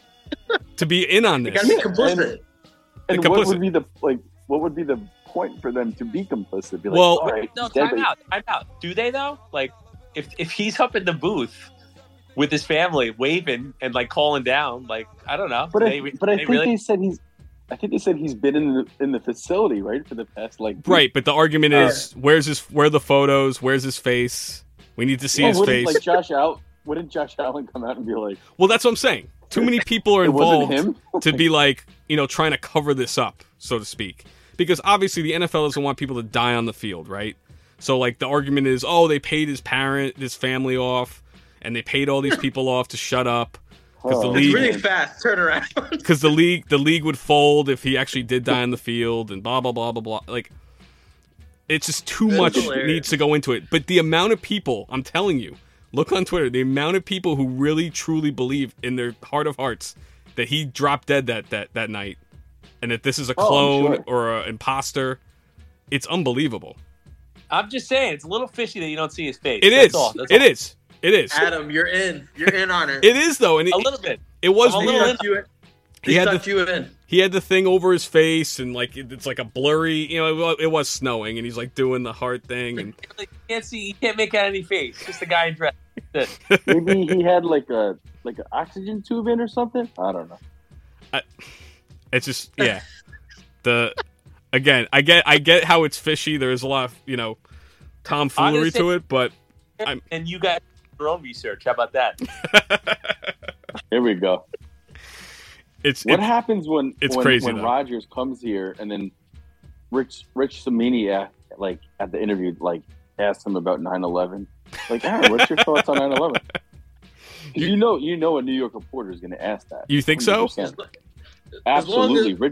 to be in on You this. gotta be complicit. and complicit. what would be the like? What would be the point for them to be complicit? Be like, Well- all right, No, he's dead, time but- out. Time out. Do they though? Like, if if he's up in the booth with his family waving and like calling down, like I don't know. But I, they, but I they think really, they said he's. I think they said he's been in the in the facility right for the past like Right, but the argument is where's his where are the photos? Where's his face? We need to see Well, his wouldn't, face. Like Josh out. Wouldn't Josh Allen come out and be like, Well, that's what I'm saying. Too many people are it involved wasn't him? to be like, you know, trying to cover this up, so to speak. Because obviously the N F L doesn't want people to die on the field, right? So like the argument is, oh, they paid his parent, his family off, and they paid all these people off to shut up because the Oh, It's league really fast turnaround. because the league the league would fold if he actually did die on the field and blah blah blah blah blah. Like it's just too That's much hilarious. needs to go into it. But the amount of people, I'm telling you, look on Twitter, the amount of people who really truly believe in their heart of hearts that he dropped dead that that, that night and that this is a Oh, I'm clone sure. or an imposter, it's unbelievable. I'm just saying, it's a little fishy that you don't see his face. It That's is. all. That's It all. is. It is. Adam, you're in. You're in on it. It is though, and it, A little bit. it was I'm a He little sucked you in. He He had sucked the- you in. he had the thing over his face and like it- it's like a blurry, you know, it wa- it was snowing and he's like doing the heart thing and You can't see. You can't make out any face. Just a guy in dress. That's it. maybe he had like a like an oxygen tube in or something. I don't know. it's just yeah. The again, I get I get how it's fishy. There's a lot of, you know, tomfoolery say- to it, but I'm- And you got your own research. How about that? Here we go. it's What it's, happens when it's when, crazy, when though. Rogers comes here and then Rich Rich Samini at, like at the interview like asked him about nine eleven? Like, Aaron, what's your thoughts on nine eleven? You- You know, you know, a New York reporter is going to ask that. You think so? one hundred percent. As long Absolutely. as- Rich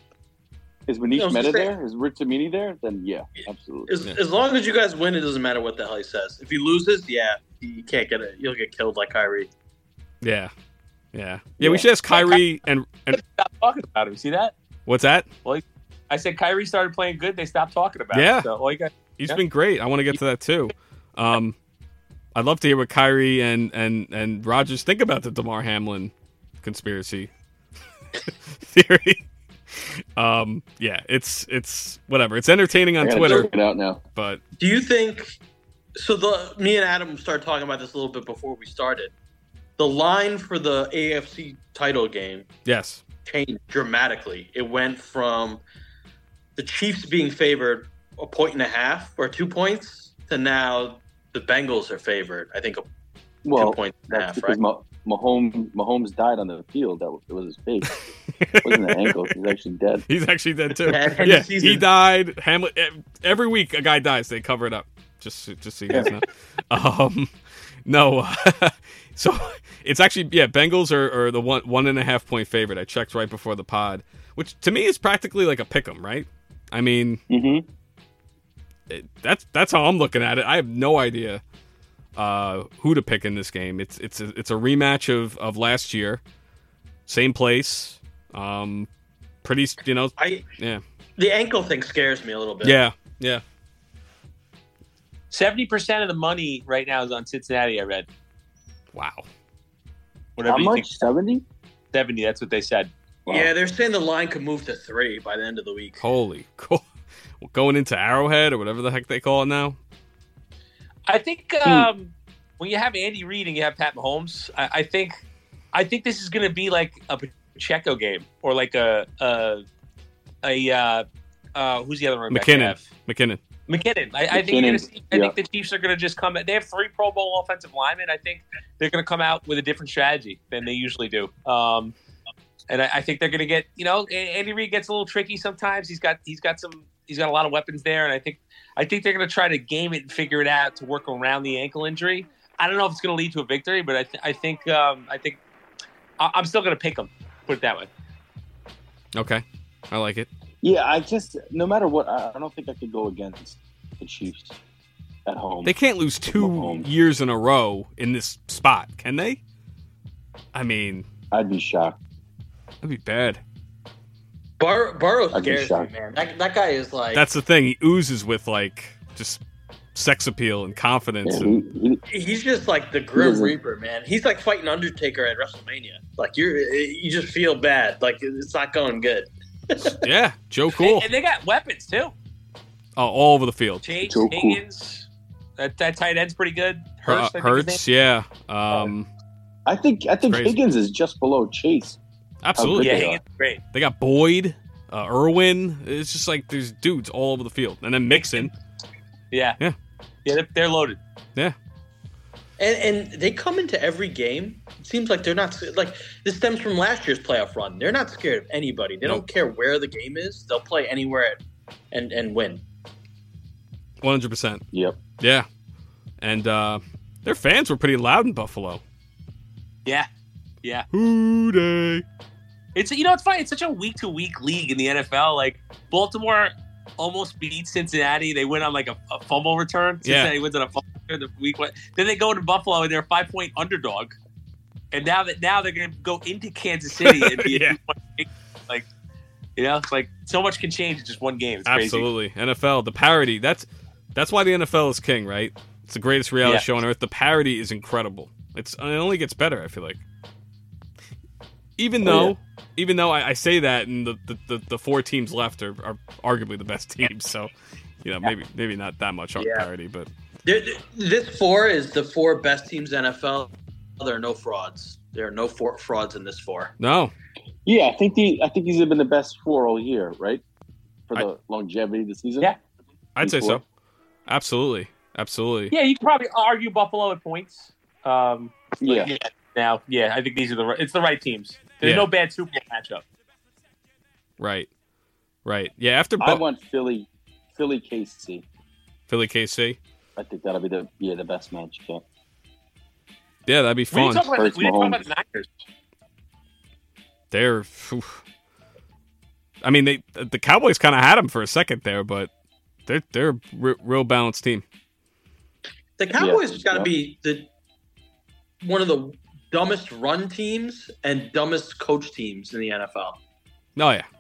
is Manish No, I was Mehta just saying- there? Is Rich Samini there? Then yeah, absolutely. As, Yeah. as long as you guys win, it doesn't matter what the hell he says. If he loses, yeah, you can't get it. You'll get killed like Kyrie. yeah. Yeah. Yeah, we Yeah. should ask Kyrie and and Stop talking about him. See that? what's that? I said Kyrie started playing good. They stopped talking about Yeah. it. So all you got. He's Yeah. been great. I want to get to that too. Um, I'd love to hear what Kyrie and and and Rogers think about the Damar Hamlin conspiracy theory. um, yeah, it's it's whatever. It's entertaining I on gotta Twitter, check it out now. but Do you think so? The me and Adam started talking about this a little bit before we started. The line for the A F C title game yes, changed dramatically. It went from the Chiefs being favored a point and a half or two points to now the Bengals are favored. I think a Well, two points and a that's half, because right? Mah- Mahomes, Mahomes died on the field. That was, it was his face. It wasn't an ankle. He's actually dead. he's actually dead too. Yeah, end of Yeah, season. he died. Hamlet. Every week a guy dies. They cover it up. Just just so you guys know. Um, no. So it's actually yeah. Bengals are, are the one one and a half point favorite. I checked right before the pod, which to me is practically like a pick 'em, right? I mean, Mm-hmm. it, that's that's how I'm looking at it. I have no idea uh, who to pick in this game. It's it's a, it's a rematch of, of last year, same place. Um, pretty, you know, I yeah, the ankle thing scares me a little bit. yeah, yeah. Seventy percent of the money right now is on Cincinnati. I read. Wow. Whatever How you much? think. Seventy? Seventy. That's what they said. Yeah, they're saying the line could move to three by the end of the week. Holy cool. Going into Arrowhead or whatever the heck they call it now. I think um, when you have Andy Reid and you have Pat Mahomes, I, I think I think this is going to be like a Pacheco game or like a a, a uh, uh, who's the other running back they McKinnon. have? McKinnon. McKinnon. I, I think you're McKinnon, gonna see, I yeah. think the Chiefs are going to just come. They have three Pro Bowl offensive linemen. I think they're going to come out with a different strategy than they usually do. Um, and I, I think they're going to get. You know, Andy Reid gets a little tricky sometimes. He's got he's got some he's got a lot of weapons there, and I think I think they're going to try to game it and figure it out to work around the ankle injury. I don't know if it's going to lead to a victory, but I th- I think um, I think I- I'm still going to pick them. Put it that way. Okay. I like it. Yeah, I just no matter what, I, I don't think I could go against the Chiefs at home. They can't lose two Mahomes. years in a row in this spot, can they? I mean, I'd be shocked. that'd be bad. Bur- Burrow I'd be scares me, shocked. man. That, that guy is like That's the thing. He oozes with like just sex appeal and confidence. Yeah, and, he, he, he's just like the Grim doesn't- Reaper, man. He's like fighting Undertaker at WrestleMania. Like you're, you just feel bad. Like it's not going good. yeah, Joe Cool. And, and they got weapons too. Oh, all over the field. Chase Joe Cool. Higgins. That that tight end's pretty good. Her- Hurts, I think his Hurts, name- yeah. Um, I think I think Crazy. Higgins is just below Chase. absolutely. Yeah, they Higgins is great. They got Boyd, uh, Irwin. It's just like there's dudes all over the field. And then Mixon. Yeah. Yeah. Yeah, they're, they're loaded. And, and they come into every game. It seems like they're not like this stems from last year's playoff run. They're not scared of anybody. They Nope. don't care where the game is. They'll play anywhere and and win. one hundred percent. Yep. Yeah. And uh, their fans were pretty loud in Buffalo. Yeah. Yeah. Hooday. It's you know it's funny. It's such a week to week league in the N F L. Like Baltimore almost beat Cincinnati. They win on like a, a fumble return. Yeah. Cincinnati wins on a fumble return the week. one. Then they go to Buffalo and they're a five point underdog. And now that now they're going to go into Kansas City and be a Yeah. two-point game. Like you know, it's like so much can change in just one game. It's crazy. Absolutely. N F L, the parody. That's that's why the N F L is king, right? It's the greatest reality Yeah. show on earth. The parody is incredible. It's it only gets better, I feel like. Even Oh, though yeah. even though I, I say that and the, the, the, the four teams left are, are arguably the best teams, so you know, maybe maybe not that much on Yeah. parody, but There- This four is the four best teams in the N F L. There are no frauds. There are no four frauds in this four. no. Yeah, I think the I think these have been the best four all year, right? For I- the longevity of the season. Yeah. I'd say These so. four. Absolutely. Absolutely. Yeah, you could probably argue Buffalo at points. Um, but Yeah. Now, yeah, I think these are the right, it's the right teams. There's Yeah. no bad Super Bowl matchup. Right. Right. Yeah, after I Bu- want Philly, Philly K C. Philly K C. I think that'll be the yeah the best match. Yeah. Yeah, that'd be We fun. didn't talk about, Hurts we didn't talk Mahomes. about the Niners. They're. Phew. I mean, they the Cowboys kind of had them for a second there, but they're they're a re- real balanced team. The Cowboys Yeah. got to Yeah. be the one of the dumbest run teams and dumbest coach teams in the N F L. Oh yeah,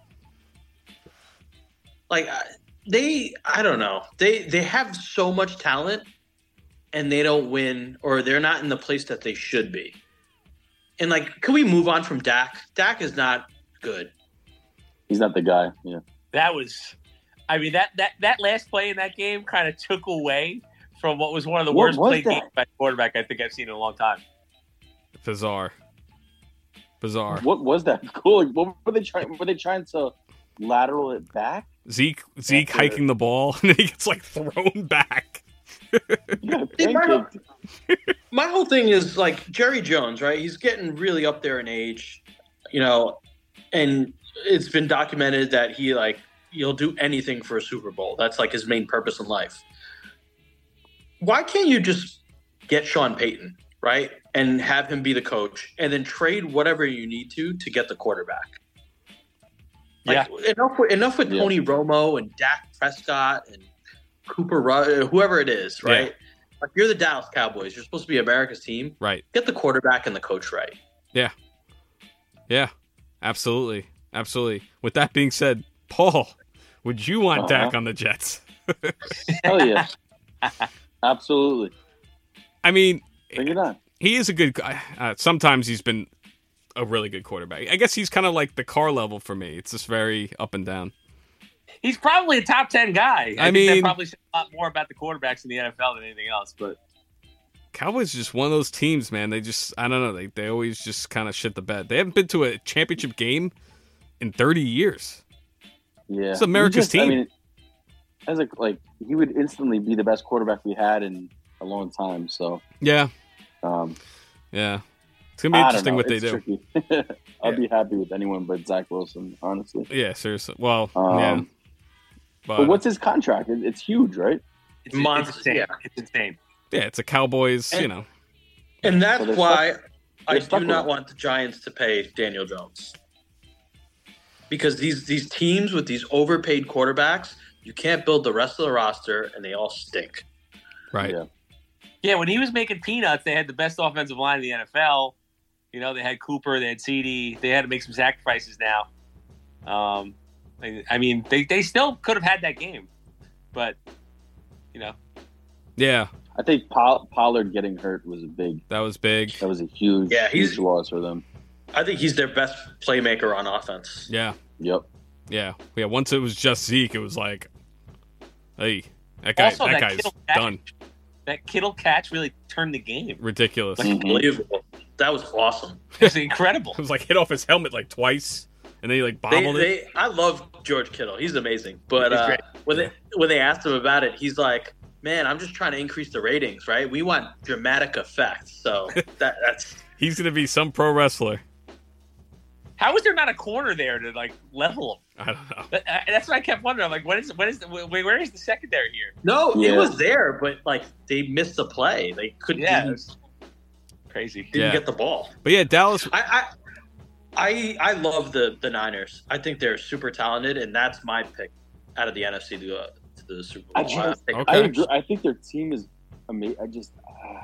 Like I- they, I don't know. They they have so much talent, and they don't win, or they're not in the place that they should be. And like, can we move on from Dak? Dak is not good. He's not the guy. Yeah. That was, I mean, that, that, that last play in that game kind of took away from what was one of the What worst was played that? games by a quarterback I think I've seen in a long time. Bizarre. Bizarre. What was that? Cool. Like, what were they trying? Were they trying to lateral it back? Zeke Zeke After- hiking the ball and then he gets like thrown back. Yeah, See, my, whole, pancaked. my whole thing is like Jerry Jones, right? He's getting really up there in age, you know, and it's been documented that he like he'll do anything for a Super Bowl. That's like his main purpose in life. Why can't you just get Sean Payton, right, and have him be the coach, and then trade whatever you need to to get the quarterback? Like, enough with, enough with Yeah. Tony Romo and Dak Prescott and Cooper Rush, whoever it is, right? Like, you're the Dallas Cowboys. You're supposed to be America's team. Right. Get the quarterback and the coach right. Yeah. Absolutely. Absolutely. With that being said, Paul, would you want Uh-huh. Dak on the Jets? Hell yeah. Absolutely. I mean, Bring it on. he is a good guy. Uh, sometimes he's been a really good quarterback. I guess he's kind of like the Carr level for me. It's just very up and down. He's probably a top ten guy. I, I think mean- that probably says a lot more about the quarterbacks in the N F L than anything else. But Cowboys are just one of those teams, man. They just, I don't know, they, they always just kind of shit the bed. They haven't been to a championship game in thirty years. Yeah. It's America's He just- team. I mean, as a, like he would instantly be the best quarterback we had in a long time. So, Yeah. um, Yeah. It's going to be I don't interesting know. what they It's do. tricky. I'll Yeah. be happy with anyone but Zach Wilson, honestly. Yeah, seriously. Well, Um, yeah. But, But what's his contract? It, it's huge, right? it's, Monster, it's insane. yeah. It's insane. yeah, it's a Cowboys, you And- know. And that's So they're why I they're stuck do with not him. want the Giants to pay Daniel Jones. Because these these teams with these overpaid quarterbacks, you can't build the rest of the roster, and they all stink. Right. Yeah. Yeah, when he was making peanuts, they had the best offensive line in the N F L. You know, they had Cooper, they had C D. They had to make some sacrifices now. Um, I I mean, they, they still could have had that game, but you know, Yeah, I think Poll- Pollard getting hurt was a big. that was big. That was a huge, Yeah, he's- huge loss for them. I think he's their best playmaker on offense. Yeah. Yep. Yeah. Yeah. Once it was just Zeke, it was like, hey, that guy, also that, that guy's Kittle catch, done. that Kittle catch really turned the game. Ridiculous. Mhm. Unbelievable. That was awesome. It was incredible. It was like hit off his helmet like twice, and then he like They, bobbled it. they, I love George Kittle. He's amazing. But He's uh, great. when they when they asked him about it, he's like, "Man, I'm just trying to increase the ratings, right? We want dramatic effect." So that that's He's gonna be some pro wrestler. How is there not a corner there to like level him? I don't know. That, uh, that's what I kept wondering. I'm like, when is when is the, wh- where is the secondary here? no, Yeah. it was there, but like they missed the play. They couldn't Yeah, it even, was crazy. didn't Yeah. get the ball. But yeah, Dallas. I, I I I love the the Niners. I think they're super talented, and that's my pick out of the N F C to go to the Super I Bowl. just- think- Okay. I agree. I think their team is amazing. I just, uh,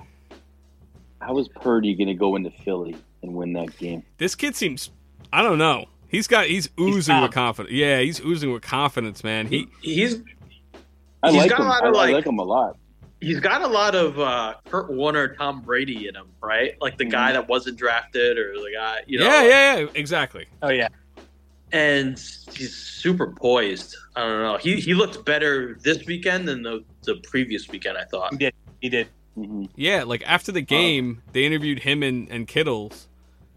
how is Purdy going to go into Philly and win that game? This kid seems. I don't know. He's got. He's oozing with tough. confidence. Yeah, he's oozing with confidence, man. He. he's I He's like got a him. lot I, of, I like- like him a lot. he's got a lot of uh, Kurt Warner, Tom Brady in him, right? Like the guy that wasn't drafted, or the guy, you know. yeah, yeah, yeah. Exactly. Oh yeah, And he's super poised. I don't know. He he looked better this weekend than the the previous weekend. I thought. he did. hmm Yeah, like after the game, they interviewed him and, and Kittles,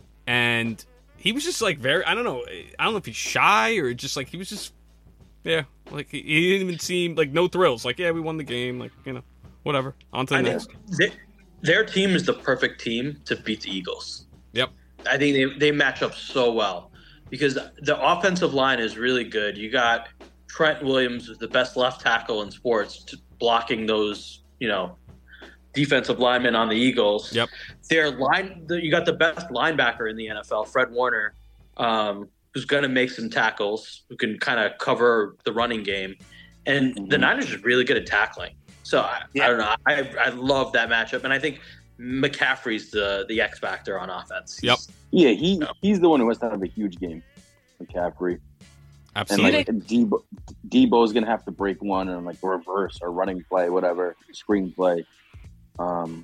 and he was just like very. I don't know. I don't know if he's shy or just like he was just. Yeah, like he, he didn't even seem like no thrills. Like yeah, we won the game. Like you know, whatever. On to the I next. think they, their team is the perfect team to beat the Eagles. Yep. I think they they match up so well because the offensive line is really good. You got Trent Williams, the best left tackle in sports, t- blocking those, you know, defensive linemen on the Eagles. Yep. Their line, the, you got the best linebacker in the N F L, Fred Warner, um, who's going to make some tackles, who can kind of cover the running game, and Mhm. the Niners are really good at tackling. So I, Yeah. I don't know. I I love that matchup, and I think McCaffrey's the the X factor on offense. Yep. Yeah, he he's the one who has to have a huge game, McCaffrey. And Absolutely. like Debo, Debo's gonna have to break one and like reverse or running play, whatever screen play. Um,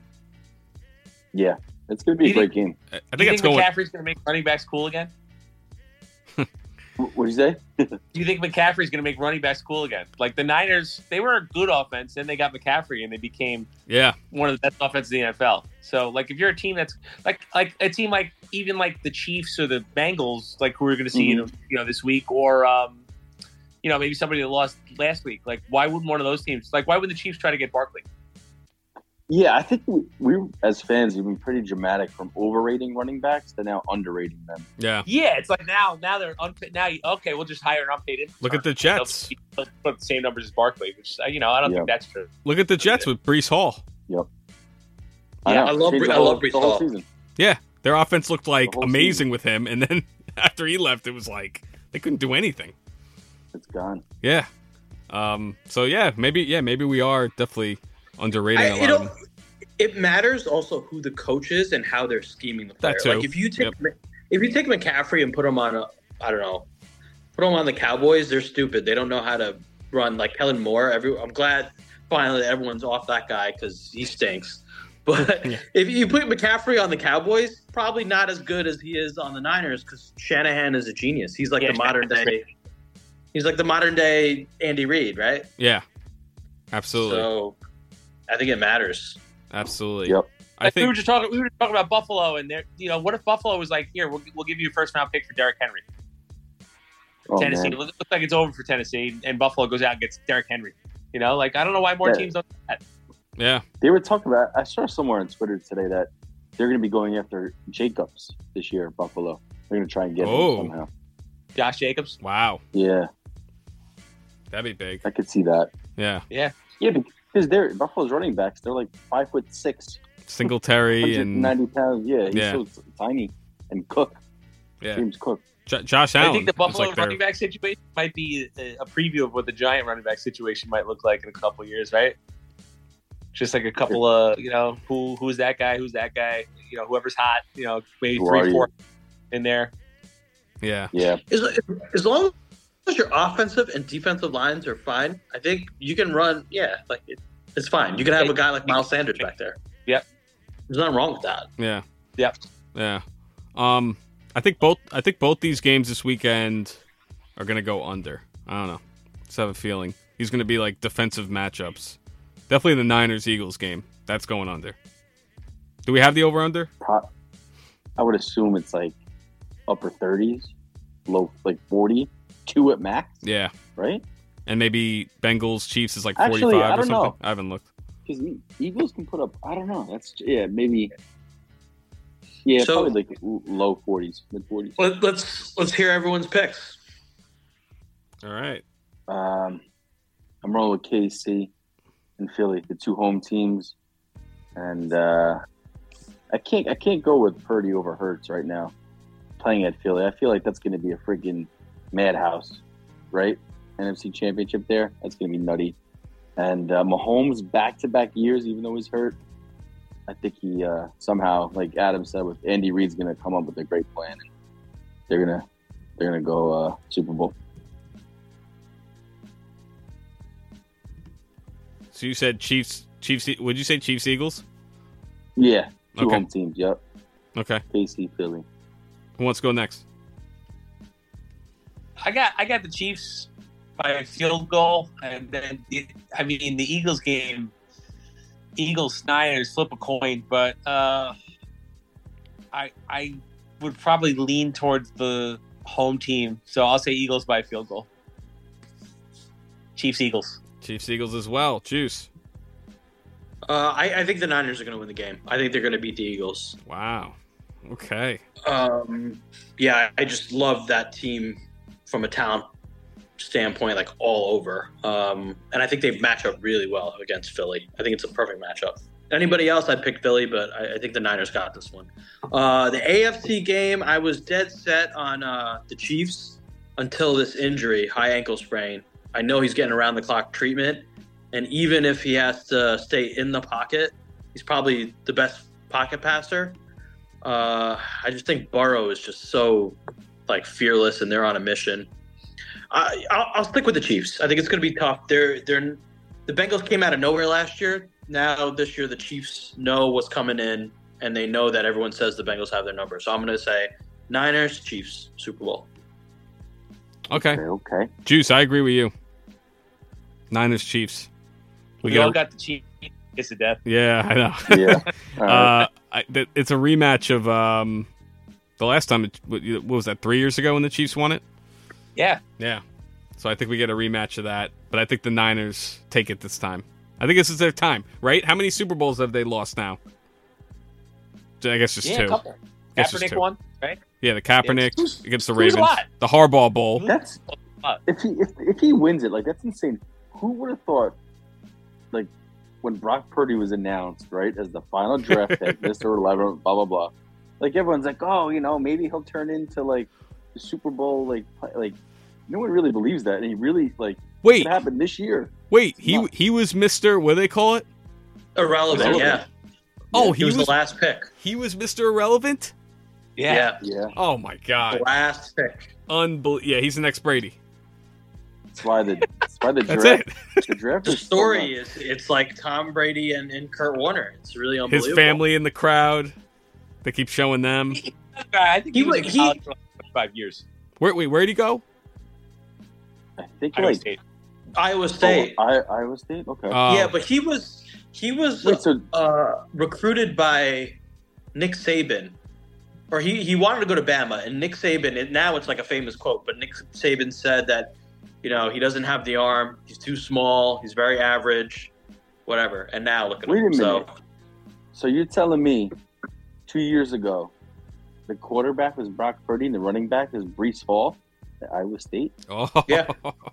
yeah, it's gonna be You a great game. I I I think it's going. McCaffrey's going to make running backs cool again. What did you say? Do you think McCaffrey's going to make running backs cool again? Like the Niners, they were a good offense, then they got McCaffrey, and they became Yeah. one of the best offenses in the N F L. So, like, if you're a team that's like like a team like even like the Chiefs or the Bengals, like who we're going to see, Mhm. you know, this week, or um, you know, maybe somebody that lost last week. Like, why wouldn't one of those teams? Like, why would the Chiefs try to get Barkley? Yeah, I think we, we as fans have been pretty dramatic from overrating running backs to now underrating them. Yeah. Yeah, it's like now now they're unpaid. Now, you, okay, we'll just hire an unpaid intern. Look at the Jets. They'll put the same numbers as Barkley, which uh, you know I don't Yeah. think that's true. Look at the Jets with Brees Hall. Yep. Yeah, I love Changed Bre- the I whole- love Brees the whole Hall. season. Yeah. Their offense looked like The whole amazing with him, and then after he left, it was like they couldn't do anything. It's gone. Yeah. Um. So yeah, maybe yeah, maybe we are definitely underrating I, a you lot know, of them. it matters also who the coach is and how they're scheming the player. That too. Like if you take if you take McCaffrey and put him on a I don't know, put him on the Cowboys, they're stupid. They don't know how to run. Like Kellen Moore. Every I'm glad finally everyone's off that guy because he stinks. But Yeah. if you put McCaffrey on the Cowboys, probably not as good as he is on the Niners because Shanahan is a genius. He's like Yeah, the modern day. He's like the modern day Andy Reid, right? Yeah. Absolutely. So I think it matters. Absolutely. Yep. I Like, we were think just talking. We were talking about Buffalo, and they're you know what if Buffalo was like, here, we'll, we'll give you a first round pick for Derrick Henry. Oh, Tennessee man. it looks like it's over for Tennessee, and Buffalo goes out and gets Derrick Henry. You know, like I don't know why more Yeah. teams don't do that. yeah. They were talking about. I saw somewhere on Twitter today that they're going to be going after Jacobs this year. Buffalo. They're going to try and get Oh. him somehow. Josh Jacobs. Wow. Yeah, That'd be big. I could see that. Yeah. Yeah, Yeah, because they're Buffalo's running backs. They're like five foot six, Singletary hundred and ninety pounds. Yeah, he's Yeah. so tiny. And Cook, yeah. James Cook. J- Josh Allen. I think the is Buffalo like their- running back situation might be a, a preview of what the Giant running back situation might look like in a couple of years, right? Just like a couple of you know who who's that guy, who's that guy, you know whoever's hot, you know maybe Who are three you? four in there. Yeah. Yeah, As, as long as your offensive and defensive lines are fine, I think you can run. Yeah, like it, it's fine. You can have a guy like Miles Sanders back there. Yep. There's nothing wrong with that. Yeah. Yep. Yeah. Um, I think both. I think both these games this weekend are gonna go under. I don't know. Just have a feeling these gonna be like defensive matchups. Definitely the Niners Eagles game. That's going under. Do we have the over under? top. I would assume it's like upper thirties, low like forty, two at max, Yeah. right? And maybe Bengals Chiefs is like Actually, forty-five I or don't something. know. I haven't looked. Because Eagles can put up. I don't know. That's yeah, maybe. Yeah, So- probably like l- low forties, mid forties. Let, let's let's hear everyone's picks. All right. Um, I'm rolling with K C and Philly, the two home teams, and uh, I can't I can't go with Purdy over Hurts right now. Playing at Philly, I feel like that's going to be a freaking madhouse, right? N F C Championship there, that's going to be nutty. And uh, Mahomes back to back years, even though he's hurt, I think he uh, somehow, like Adam said, with Andy Reid's going to come up with a great plan. And they're gonna they're gonna go uh, Super Bowl. So you said Chiefs. Chiefs. Would you say Chiefs Eagles? Yeah, two Okay. home teams. Yep, Okay. K C, Philly. Who wants to go next? I got I got the Chiefs by a field goal, and then it, I mean the Eagles game, Eagles Niners flip a coin, but uh, I I would probably lean towards the home team, so I'll say Eagles by a field goal. Chiefs Eagles. Chiefs Eagles as well. Juice. Uh, I, I think the Niners are going to win the game. I think they're going to beat the Eagles. Wow. Okay. Um, yeah, I just love that team from a talent standpoint, like all over. Um, and I think they match up really well against Philly. I think it's a perfect matchup. Anybody else, I'd pick Philly, but I, I think the Niners got this one. Uh, the A F C game, I was dead set on uh, the Chiefs until this injury, high ankle sprain. I know he's getting around the clock treatment, and even if he has to stay in the pocket, he's probably the best pocket passer. Uh, I just think Burrow is just so like fearless, and they're on a mission. I, I'll, I'll stick with the Chiefs. I think it's going to be tough. They're they're the Bengals came out of nowhere last year. Now this year, the Chiefs know what's coming in, and they know that everyone says the Bengals have their number. So I'm going to say Niners, Chiefs, Super Bowl. Okay. Okay, okay. Juice, I agree with you. Niners Chiefs. We, We all got. got the cheat kiss of death. Yeah, I know. Yeah. All right. uh, I, th- it's a rematch of um, the last time. It, what what was that? Three years ago when the Chiefs won it. Yeah. Yeah. So I think we get a rematch of that, but I think the Niners take it this time. I think this is their time, right? How many Super Bowls have they lost now? I guess just Yeah, two. a couple. Guess just Kaepernick two. won, right? Yeah, the Kaepernick Yeah, against the it was a Ravens, lot. the Harbaugh Bowl. That's if he if, if he wins it, like that's insane. Who would have thought, like when Brock Purdy was announced, right, as the final draft pick, Mister eleven, blah blah blah. Like everyone's like, oh, you know, maybe he'll turn into like the Super Bowl, like like no one really believes that, and he really like Wait, it happened this year. wait, he Nuts. he was Mister What do they call it? Irrelevant, Irrelevant. yeah. Oh, He, he was, was the last pick. he was Mister Irrelevant. Yeah. Yeah, Oh my God, The last pick. unbelievable! Yeah, he's the next Brady. that's why the that's why the That's draft it. the draft The is so story nuts. is it's like Tom Brady and, and Kurt Warner. It's really His unbelievable. family in the crowd. They keep showing them. I think he, He was wa- in he- college for like twenty-five years. Where wait, where'd he go? I think Iowa like State. Iowa State. oh, I, Iowa State. Okay. Oh, Yeah, but he was he was Wait, so uh, recruited by Nick Saban, or he, he wanted to go to Bama, and Nick Saban. And now it's like a famous quote, but Nick Saban said that you know he doesn't have the arm, he's too small, he's very average, whatever. And now look at Wait a him. minute. So So you're telling me two years ago, the quarterback was Brock Purdy and the running back is Brees Hall at Iowa State? oh. Yeah.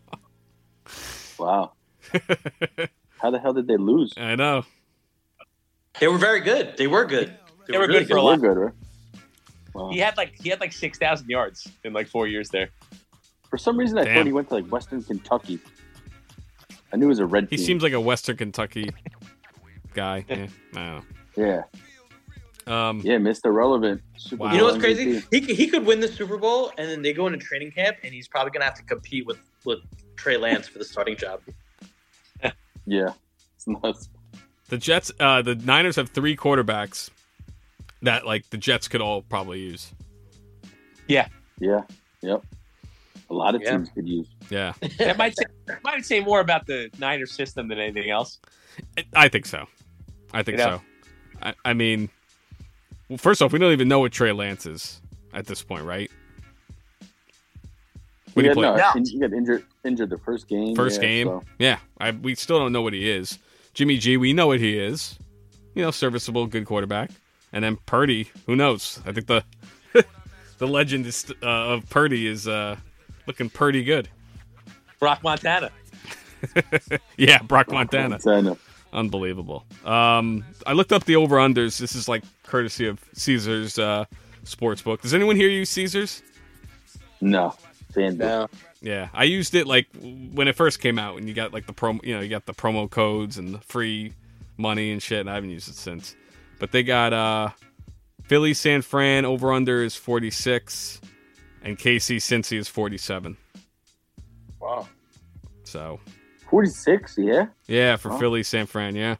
Wow. How the hell did they lose? I know. they were very good. They were good. They were really good for They a were lot. good, right? Wow. He had like he had like six thousand yards in like four years there. For some reason, I Damn. thought he went to like Western Kentucky. I knew it was a red He team. seems like a Western Kentucky guy. Yeah, I yeah, don't know. Um, yeah, Mister Relevant. Super Wow. You know Bowl what's crazy? M V P. He, he could win the Super Bowl, and then they go into training camp, and he's probably going to have to compete with, with Trey Lance for the starting job. Yeah, it's nuts. the Jets, uh, the Niners have three quarterbacks that like the Jets could all probably use. Yeah, yep. A lot of Yeah. teams could use. Yeah, That might say, might say more about the Niners system than anything else. I think so. I think You know? so. I, I mean, well, first off, we don't even know what Trey Lance is at this point, right? What do yeah, you play? no, Yeah. and he got injured injured the first game. First yeah, game. so- Yeah, I, we still don't know what he is. Jimmy G, we know what he is. You know, serviceable, good quarterback. And then Purdy, who knows? I think the the legend is, uh, of Purdy is uh, looking pretty good. Brock Montana. Yeah, Brock Montana. Montana. Unbelievable. Um, I looked up the over-unders. This is like courtesy of Caesars uh, Sportsbook. Does anyone here use Caesars? No, FanDuel. No. Yeah, I used it like when it first came out, and you got like the promo, you know, you got the promo codes and the free money and shit. And I haven't used it since. But they got uh, Philly San Fran over under is forty-six, and K C Cincy is forty-seven. Wow. So forty-six, yeah. yeah, for Wow. Philly San Fran, yeah.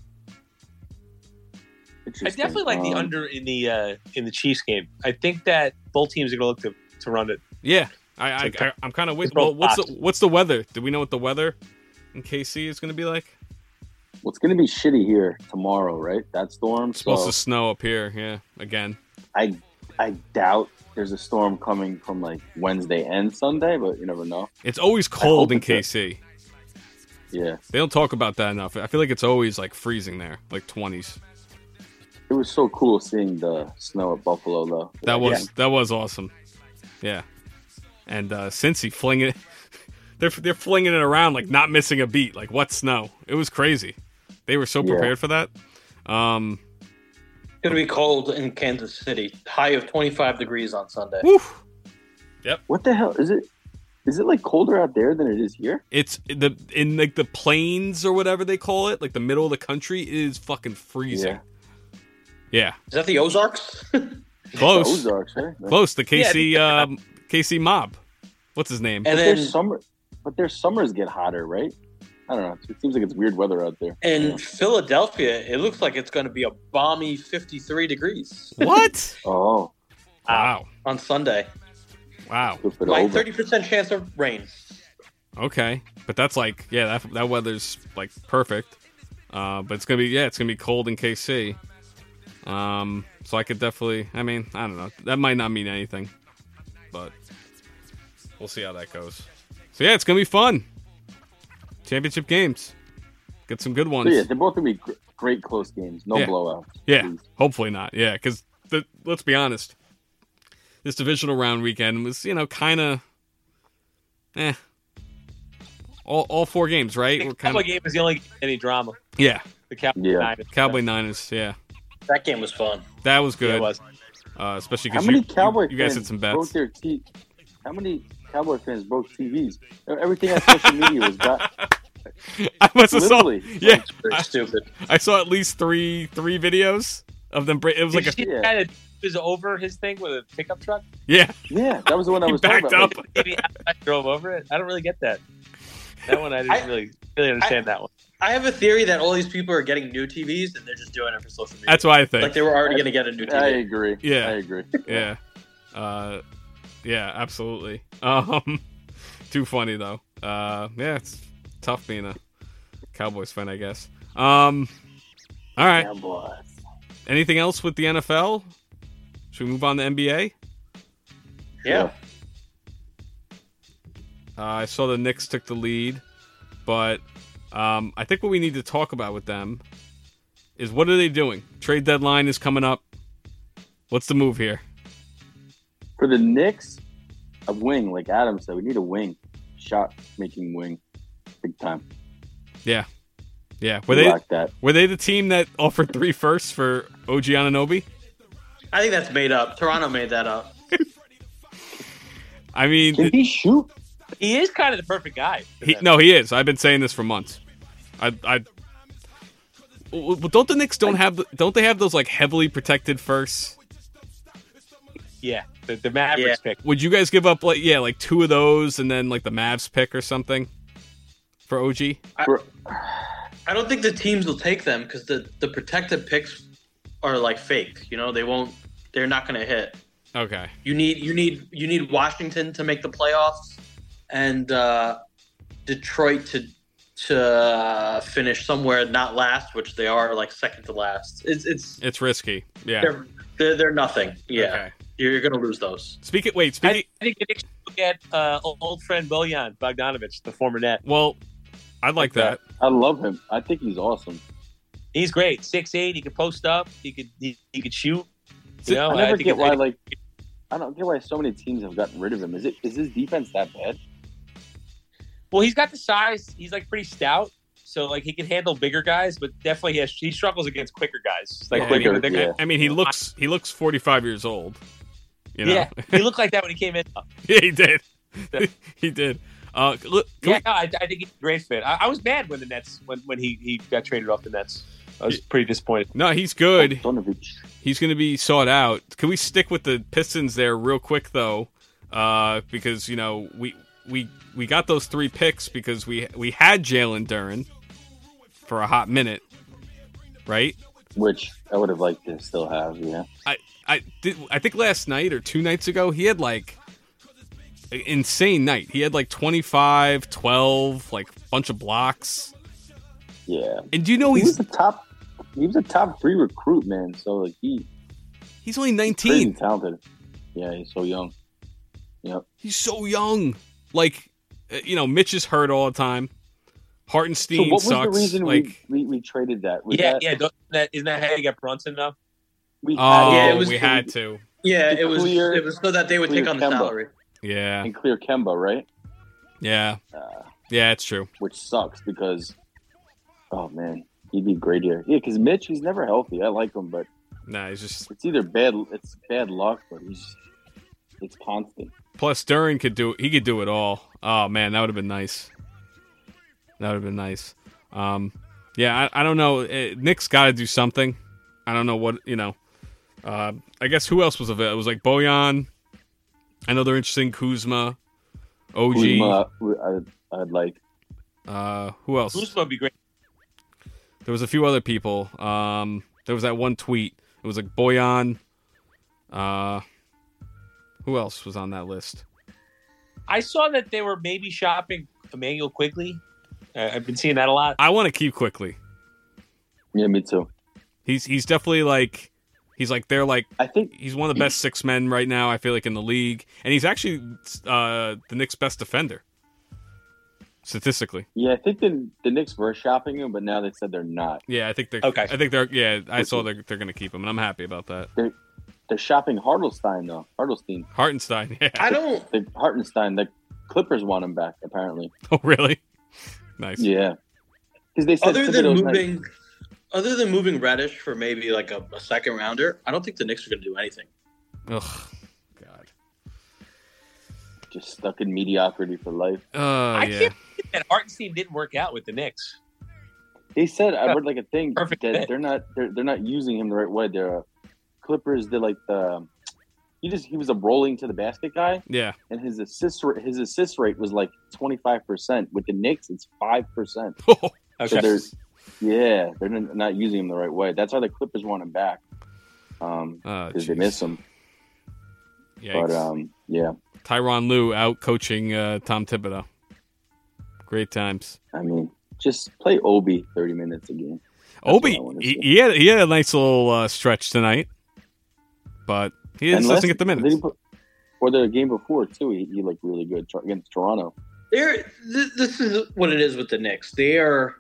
I Interesting. definitely like the Um, under in the uh, in the Chiefs game. I think that both teams are going to look to, to run it. Yeah, I, I, I I'm kind of with. It's real Well, what's the fast. what's the weather? Do we know what the weather in K C is going to be like? Well, it's going to be shitty here tomorrow, right? That storm. It's supposed so to snow up here. Yeah, again. I I doubt there's a storm coming from like Wednesday and Sunday, but you never know. It's always hope cold in it's a- K C. Yeah, They don't talk about that enough. I feel like it's always like freezing there, like twenties. it was so cool seeing the snow at Buffalo, though. That Like, was that was awesome. Yeah, and uh, Cincy flinging it, they're they're flinging it around like not missing a beat. Like what snow? It was crazy. They were so Yeah. prepared for that. Um, It's going to be cold in Kansas City. High of twenty-five degrees on Sunday. whew. What the hell is it? Is it like colder out there than it is here? It's the in like the plains or whatever they call it, like the middle of the country is fucking freezing. Yeah, Is that the Ozarks? close, Ozarks, right? close. The K C Yeah. um, K C mob. What's his name? And But then their summer, but their summers get hotter, right? I don't know. It seems like it's weird weather out there. in Philadelphia, it looks like it's going to be a balmy fifty-three degrees What? Oh, Wow. on Sunday. Wow. Good for the Like over. thirty percent chance of rain. Okay, but that's like yeah, that that weather's like perfect. Uh, but it's gonna be yeah, it's gonna be cold in K C. Um, so I could definitely. I mean, I don't know. That might not mean anything, but we'll see how that goes. So yeah, it's gonna be fun. Championship games. Get some good ones. So, yeah, they're both gonna be gr- great close games. No Yeah. blowouts. Yeah, please. hopefully not. Yeah, because let's be honest, this divisional round weekend was you know kind of, eh. All all four games, right? The We're Cowboy kind of game is the only game with any drama. yeah. The Cowboy Yeah. Niners. Cowboy Niners, yeah, That game was fun. that was good. Yeah, it was. Uh, especially How because many you, Cowboy you, you guys fans hit some broke bets. their T? How many Cowboy fans broke T Vs? Everything on social media was got I must have saw. literally. Yeah, Very I, stupid. I saw at least three three videos of them. Break, it was Did like you a see the Yeah. guy that was over his thing with a pickup truck? yeah. Yeah, that was the one I He was talking backed about. up. Like, Maybe I drove over it. I don't really get that. That one I didn't I- really really understand that one. I have a theory that all these people are getting new T Vs and they're just doing it for social media. That's what I think. Like they were already going to get a new T V. I agree. Yeah. I agree. Yeah. Uh, yeah, absolutely. Um, too funny though. Uh, yeah, it's tough being a Cowboys fan, I guess. Um, all right. Cowboys. Anything else with the N F L? Should we move on to N B A? Yeah. Uh, I saw the Knicks took the lead, but um, I think what we need to talk about with them is what are they doing? Trade deadline is coming up. What's the move here? For the Knicks, a wing, like Adam said, we need a wing, shot making wing, big time. Yeah, yeah. We Were they like that. were they the team that offered three firsts for O G Anunoby? I think that's made up. Toronto made that up. I mean, Can he shoot? He is kind of the perfect guy. for he, them. no, he is. I've been saying this for months. I, I, well, don't the Knicks don't have the- don't they have those like heavily protected firsts? Yeah, the, the Mavericks pick. Would you guys give up like yeah like two of those and then like the Mavs pick or something for O G? For, I don't think the teams will take them because the, the protected picks are like fake. You know, they won't. They're not going to hit. Okay. You need you need you need Washington to make the playoffs, and uh, Detroit to to uh, finish somewhere not last, which they are like second to last. It's it's It's risky. Yeah. they're they're, they're nothing. Yeah, Okay. you're, you're going to lose those. Speak it. Wait. I, Speak. I think the Knicks will get uh, old friend Bojan Bogdanovic, the former net. Well, I'd like that. I love him. I think he's awesome. He's great. six eight. He could post up. He could he, he could shoot. You know, I never think get it- why like I don't get why so many teams have gotten rid of him. Is it is his defense that bad? Well, he's got the size. He's like pretty stout, so like he can handle bigger guys, but definitely he has, he struggles against quicker guys. It's like Yeah, quicker. I mean, they're yeah. gonna- I mean, he looks he looks forty-five years old. You know? Yeah, he looked like that when he came in. Yeah, he did. he did. Uh, look, can Yeah, no, I, I think he's a great fit. I, I was mad when the Nets when, when he, he got traded off the Nets. I was pretty disappointed. we, no, he's good. Donovic. He's going to be sought out. Can we stick with the Pistons there real quick though? Uh, because you know we we we got those three picks because we we had Jalen Duren for a hot minute, right? Which I would have liked to still have, yeah. I I did. I think last night or two nights ago he had like an insane night. He had like twenty-five, twelve, like bunch of blocks. Yeah. And do you know He was he's a top he was a top three recruit, man. So like he he's only crazy nineteen. talented. Yeah, he's so young. Yep. He's so young. Like, uh, you know, Mitch is hurt all the time. Hartenstein So what was sucks. the reason like, we, we, we traded that? Was Yeah, that, yeah. Don't, that, isn't that how you got Brunson though? We oh, Yeah, it was- we had to. Yeah, To it was clear- it was so that they would clear take on the Kemba. salary. Yeah, and clear Kemba, right? yeah, Uh, yeah. It's true. which sucks because, oh man, he'd be great here. Yeah, because Mitch, he's never healthy. I like him, but Nah, he's just. it's either bad, it's bad luck, but he's it's constant. Plus, Duran could do. He could do it all. Oh man, that would have been nice. That would have been nice. Um, yeah, I, I don't know. Eh, Nick's got to do something. I don't know what you know. Uh, I guess who else was available? It was like Bojan. I know they're interesting. Kuzma, O G. Kuzma, I'd, I'd like. Uh, who else? Kuzma would be great. There was a few other people. Um, there was that one tweet. It was like Boyan. Uh, who else was on that list? I saw that they were maybe shopping Emmanuel Quigley. Uh, I've been seeing that a lot. I want to keep Quickly. Yeah, me too. He's he's definitely like he's like they're like I think he's one of the best six men right now. I feel like in the league, and he's actually uh, the Knicks' best defender statistically. Yeah, I think the the Knicks were shopping him, but now they said they're not. Yeah, I think they're Okay. I think they're yeah. I saw they're they're going to keep him, and I'm happy about that. They're they're shopping Hartenstein though. Hartenstein. Hartenstein, yeah. I don't. The Hartenstein. The Clippers want him back apparently. Oh, really? Nice. Yeah, because they said Other than Thibodeau's not- moving, other than moving Reddish for maybe like a, a second rounder, I don't think the Knicks are going to do anything. Ugh, God. just stuck in mediocrity for life. Uh, I yeah. can't believe that Hartenstein didn't work out with the Knicks. They said I read like a thing Perfect that fit. they're not they're, they're not using him the right way. They're uh, Clippers. They're like the he just he was a rolling to the basket guy, Yeah. and his assist ra- his assist rate was like twenty five percent. With the Knicks, it's five percent. So Okay. they're yeah they're n- not using him the right way. That's why the Clippers want him back. Um, Oh, because they jeez. miss him. Yikes. But um, yeah, Tyronn Lue out coaching uh, Tom Thibodeau. Great times. I mean, just play Obi thirty minutes a game. That's Obi, what I wanna he, see. he had he had a nice little uh, stretch tonight, but he just And doesn't last- get the they minutes. didn't put- or the game before too, he, he looked really good Tor- against Toronto. They're, th- this is what it is with the Knicks. They are.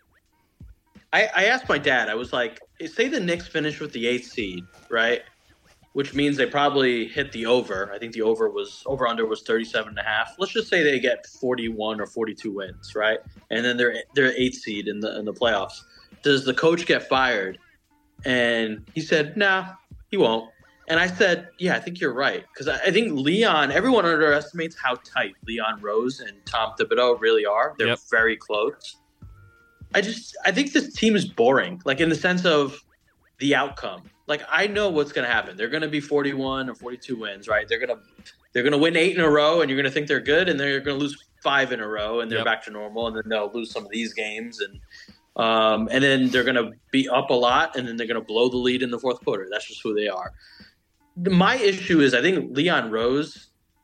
I, I asked my dad. I was like, say the Knicks finish with the eighth seed, right? Which means they probably hit the over. I think the over was over under was thirty-seven and a half. Let's just say they get forty-one or forty-two wins, right? And then they're they're eighth seed in the in the playoffs. Does the coach get fired? And he said, "Nah, he won't." And I said, "Yeah, I think you're right because I, I think Leon. Everyone underestimates how tight Leon Rose and Tom Thibodeau really are. They're Yep. very close. I just I think this team is boring, like in the sense of the outcome. Like I know what's going to happen. They're going to be forty-one or forty-two wins, right? They're going to they're going to win eight in a row, and you're going to think they're good, and they're going to lose five in a row, and they're Yep. back to normal, and then they'll lose some of these games, and um, and then they're going to be up a lot, and then they're going to blow the lead in the fourth quarter. That's just who they are. My issue is I think Leon Rose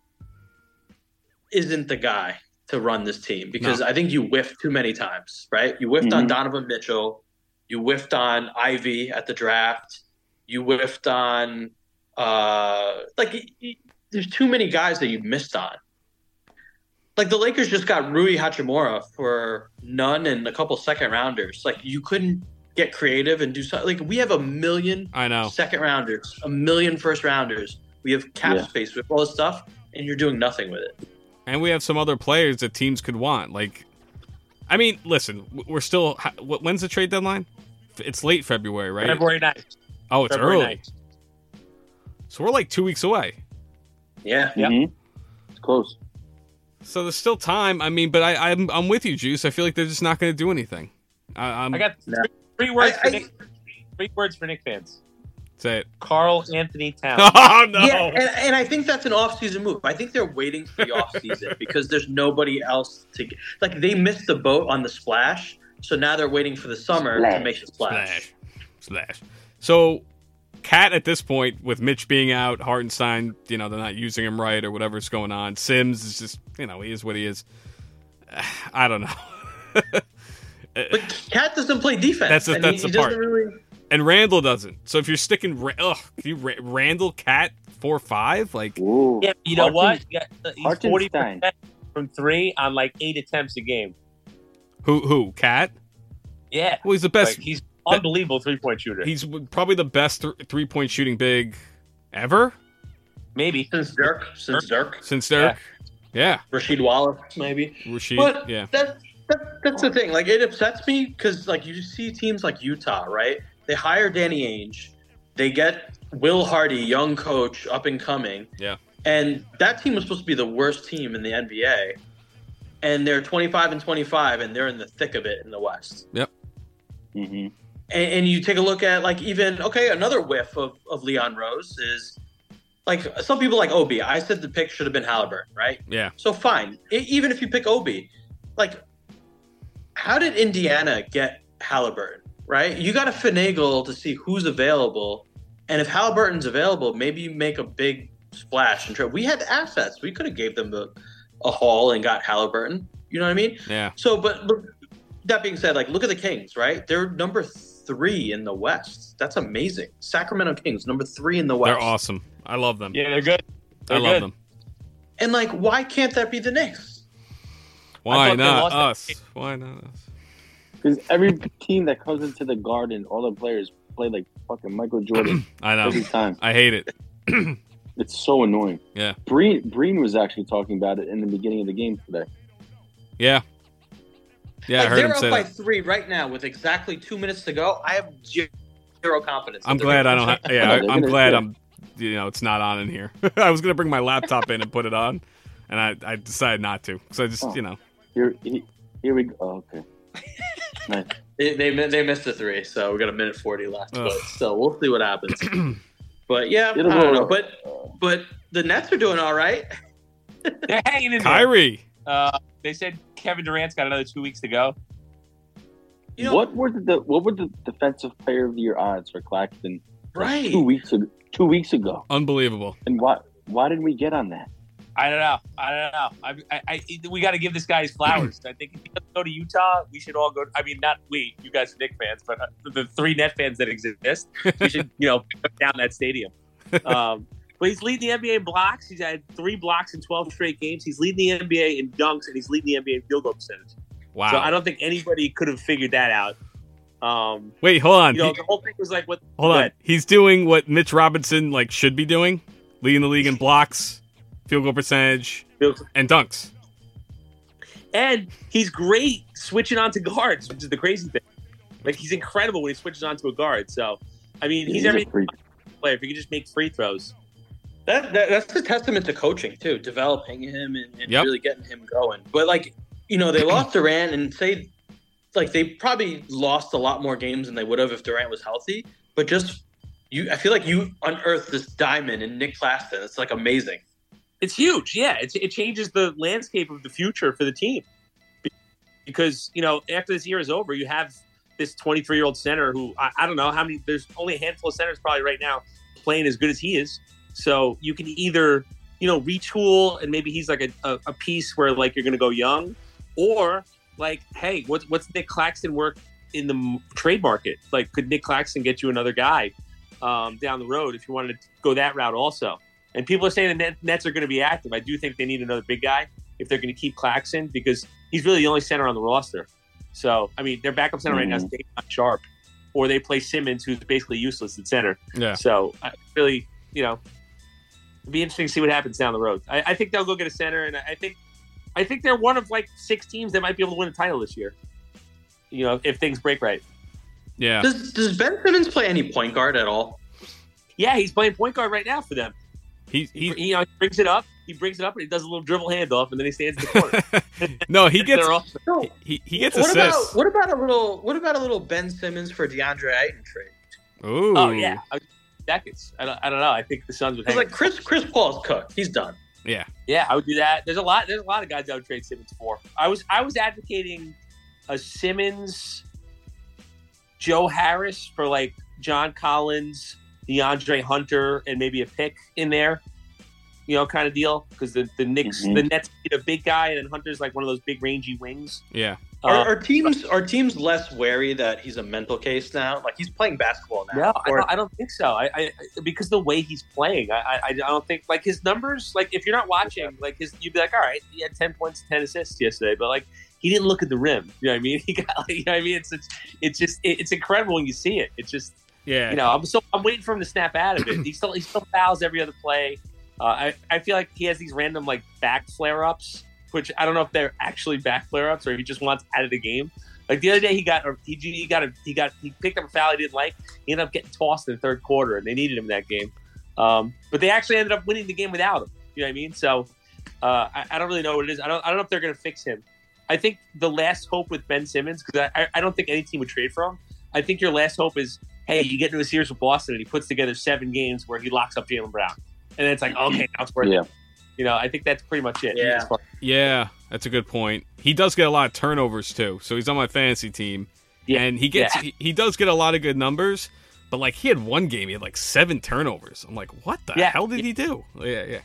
isn't the guy to run this team because No. I think you whiffed too many times, right? You whiffed on Mhm. Donovan Mitchell. You whiffed on Ivy at the draft. You whiffed on, uh, like, y- y- there's too many guys that you missed on. Like, the Lakers just got Rui Hachimura for none and a couple second rounders. Like, you couldn't get creative and do something. Like, we have a million I know. second rounders, a million first rounders. We have cap Yeah. space with all this stuff, and you're doing nothing with it. And we have some other players that teams could want. Like, I mean, listen, w- we're still. h- wh- When's the trade deadline? F- It's late February, right? February ninth. Oh, it's February early. ninth. So we're like two weeks away. Yeah. Yep. Mhm. It's close. So there's still time. I mean, but I, I'm I'm with you, Juice. I feel like they're just not going to do anything. I, I'm I got No. three, three words I- for I- Nick. Three words for Nick fans. say it. Carl Anthony Towns. Oh no! Yeah, and, and I think that's an off-season move. I think they're waiting for the off-season because there's nobody else to get. Like, they missed the boat on the splash, so now they're waiting for the summer to Splash. make the splash. Slash. Slash. So, Cat at this point, with Mitch being out, Hartenstein, you know, they're not using him right or whatever's going on. Sims is just, you know, he is what he is. I don't know. But Cat doesn't play defense. That's the- and that's he, the he part. doesn't really. And Randall doesn't. So if you're sticking, Ra- ugh, can you Ra- Randall, Cat, four five, like, Ooh. Yeah, you know Harten- what? You got- He's forty Hartenstein. percent from three on like eight attempts a game. who, who, Cat? Yeah, Well, he's the best. like, he's unbelievable three point shooter. He's probably the best th- three point shooting big ever Maybe. Since Dirk. Since Dirk. since Dirk. Yeah, Rasheed Wallace, maybe. Rasheed. But yeah, that, that, that's the thing. Like, it upsets me because, like, you see teams like Utah, right? They hire Danny Ainge. They get Will Hardy, young coach, up and coming. Yeah. And that team was supposed to be the worst team in the N B A. And they're twenty-five and twenty-five, and they're in the thick of it in the West. Mm-hmm. And, and you take a look at, like, even, okay, another whiff of, of Leon Rose is, like, some people like Obi. I said the pick should have been Halliburton, right? yeah. So fine, E- even if you pick Obi, like, how did Indiana get Halliburton? Right, you got to finagle to see who's available, and if Halliburton's available, maybe you make a big splash and trade. We had assets; we could have gave them the a haul and got Halliburton. You know what I mean? Yeah. So, but look, that being said, like, look at the Kings, right? They're number three in the West. That's amazing. Sacramento Kings, number three in the West. They're awesome. I love them. Yeah, they're good. They're I love good. them. And, like, why can't that be the Knicks? Why thought they not lost us? that. Why not us? Because every team that comes into the Garden, all the players play like fucking Michael Jordan I know. every time. I hate it. It's so annoying. Yeah. Breen, Breen was actually talking about it in the beginning of the game today. Yeah. Yeah, like, I heard they're him up say by that. three right now with exactly two minutes to go. I have zero confidence. that I'm they're glad I gonna don't. win. Ha- yeah, No, I, they're I'm gonna- glad yeah. I'm. You know, it's not on in here. I was gonna bring my laptop in and put it on, and I, I decided not to. So I just, Oh. you know. Here, he- here we go. Oh, okay. Nice. They, they they missed the three, so we got a minute forty left. Ugh. But still, we'll see what happens. But yeah, I It'll don't go- know. But but the Nets are doing all right. They're hanging in there. Kyrie. Uh, they said Kevin Durant's got another two weeks to go. You know, what were the what were the defensive player of the year odds for Claxton right? two weeks ago? Two weeks ago, Unbelievable. and why why didn't we get on that? I don't know. I don't know. I, I, I we got to give this guy his flowers. I think if he doesn't go to Utah, we should all go. I mean, not we, you guys are Knicks fans, but uh, the three Net fans that exist, we should, you know, pick down that stadium. Um, but he's leading the N B A in blocks. He's had three blocks in twelve straight games. He's leading the N B A in dunks, and he's leading the N B A in field goal percentage. Wow. So I don't think anybody could have figured that out. Um, Wait, hold on. you know, He- the whole thing was like, what? hold on. what? He's doing what Mitch Robinson like should be doing, leading the league in blocks, field goal percentage, and dunks. And he's great switching on to guards, which is the crazy thing. Like, he's incredible when he switches on to a guard. So, I mean, he's, a everything freak. player. If he can just make free throws. That, that that's a testament to coaching too, developing him and, and Yep. really getting him going. But like, you know, they lost Durant, and say, like, they probably lost a lot more games than they would have if Durant was healthy. But just you, I feel like you unearthed this diamond in Nick Claxton. It's like amazing. It's huge. Yeah, it's, it changes the landscape of the future for the team. Because, you know, after this year is over, you have this twenty-three-year-old center who, I, I don't know how many, there's only a handful of centers probably right now playing as good as he is. So you can either, you know, retool and maybe he's like a, a, a piece where, like, you're going to go young, or like, hey, what's what's Nick Claxton work in the m- trade market? Like, could Nick Claxton get you another guy um, down the road if you wanted to go that route also? And people are saying the Net, Nets are going to be active. I do think they need another big guy if they're going to keep Claxton, because he's really the only center on the roster. So, I mean, their backup center right now is Mhm. David Sharp, or they play Simmons, who's basically useless at center. Yeah. So, I really, you know, it'd be interesting to see what happens down the road. I, I think they'll go get a center, and I think, I think they're one of like six teams that might be able to win a title this year. You know, if things break right. Yeah. Does does Ben Simmons play any point guard at all? Yeah, he's playing point guard right now for them. He, He, he, you know, he brings it up, he brings it up, and he does a little dribble handoff, and then he stands in the corner. no, he gets They're all- No. he, he gets what assists. about what about a little what about a little Ben Simmons for DeAndre Ayton trade? Ooh. Oh yeah, I- seconds. I don't, I don't know. I think the Suns would. It's Hang like Chris Chris Paul's cooked. He's done. Yeah. Yeah, I would do that. There's a lot. There's a lot of guys I would trade Simmons for. I was I was advocating a Simmons, Joe Harris for like John Collins, DeAndre Hunter, and maybe a pick in there. You know, kind of deal, because the the Knicks, Mhm. the Nets need a big guy, and then Hunter's like one of those big rangy wings. Yeah. Uh, Are, are teams are teams less wary that he's a mental case now? Like, he's playing basketball now. No, I Or- don't, I don't think so. I, I because the way he's playing, I, I I don't think like his numbers. Like, if you're not watching, like his, you'd be like, all right, he had ten points, ten assists yesterday, but like he didn't look at the rim. You know what I mean? He got, like, you know what I mean? It's it's, it's just it, it's incredible when you see it. It's just Yeah. you know I'm so I'm waiting for him to snap out of it. He still he still fouls every other play. Uh, I I feel like he has these random like back flare ups, which I don't know if they're actually back flare ups or he just wants out of the game. Like the other day, he got he, he got a he got he picked up a foul he didn't like. He ended up getting tossed in the third quarter, and they needed him in that game. Um, but they actually ended up winning the game without him. You know what I mean? So uh, I, I don't really know what it is. I don't I don't know if they're going to fix him. I think the last hope with Ben Simmons, because I, I don't think any team would trade for him. I think your last hope is, hey, you get into a series with Boston, and he puts together seven games where he locks up Jaylen Brown, and then it's like, okay, now it's worth Yeah. it. You know, I think that's pretty much it. Yeah. As far- Yeah, that's a good point. He does get a lot of turnovers too, so he's on my fantasy team, Yeah. and he gets Yeah. he, he does get a lot of good numbers. But like he had one game, he had like seven turnovers. I'm like, what the Yeah. hell did he do? Yeah, yeah,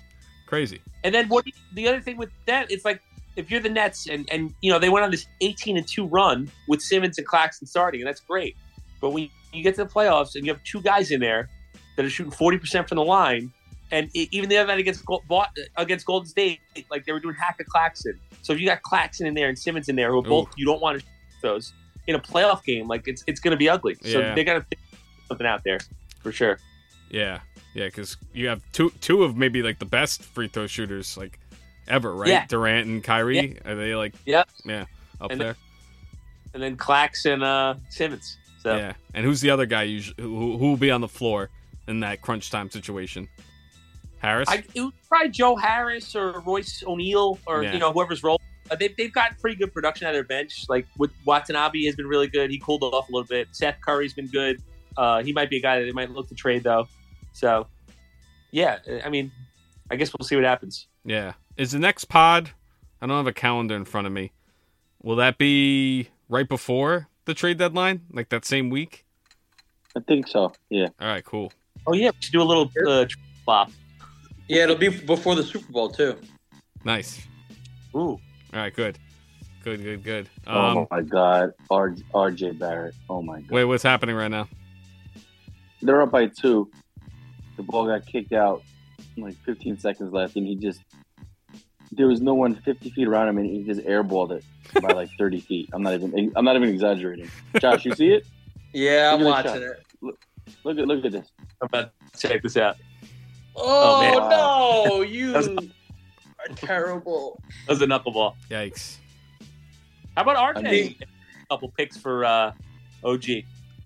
Crazy. And then what? The other thing with that, it's like if you're the Nets, and and you know they went on this eighteen and two run with Simmons and Claxton starting, and that's great. But when you get to the playoffs and you have two guys in there that are shooting forty percent from the line, and it, even the other night against against Golden State, like they were doing hack of Claxton. So if you got Claxton in there and Simmons in there, who are both you don't want to shoot those in a playoff game, like it's it's going to be ugly. So Yeah. they got to figure something out there for sure. Yeah, yeah, because you have two two of maybe like the best free throw shooters like ever, right? Yeah. Durant and Kyrie. Are they like Yep. yeah up And there? And then Claxton, uh, Simmons. So Yeah, and who's the other guy usually, who who will be on the floor in that crunch time situation? Harris. I it would probably Joe Harris or Royce O'Neal or Yeah. you know whoever's role. Uh, they've they've got pretty good production out of their bench. Like with Watanabe has been really good. He cooled off a little bit. Seth Curry's been good. Uh, he might be a guy that they might look to trade though. So yeah, I mean, I guess we'll see what happens. Yeah. Is the next pod? I don't have a calendar in front of me. Will that be right before the trade deadline, like that same week? I think so. Yeah. All right, cool. Oh yeah, we should do a little uh, flop. Yeah, it'll be before the Super Bowl too. Nice. Ooh, All right, good, good, good, good. Um, oh my God, R- RJ Barrett. Oh my God. wait, what's happening right now? They're up by two. The ball got kicked out. Like fifteen seconds left, and he just there was no one fifty feet around him, and he just airballed it by like thirty feet. I'm not even. I'm not even exaggerating. Josh, you see it? Yeah, I'm Look at watching the it. Look at look at this. I'm about to check this out. Oh, man. no, you That's- are terrible. That was a knuckleball. Yikes. How about R J? I mean- a couple picks for uh, O G.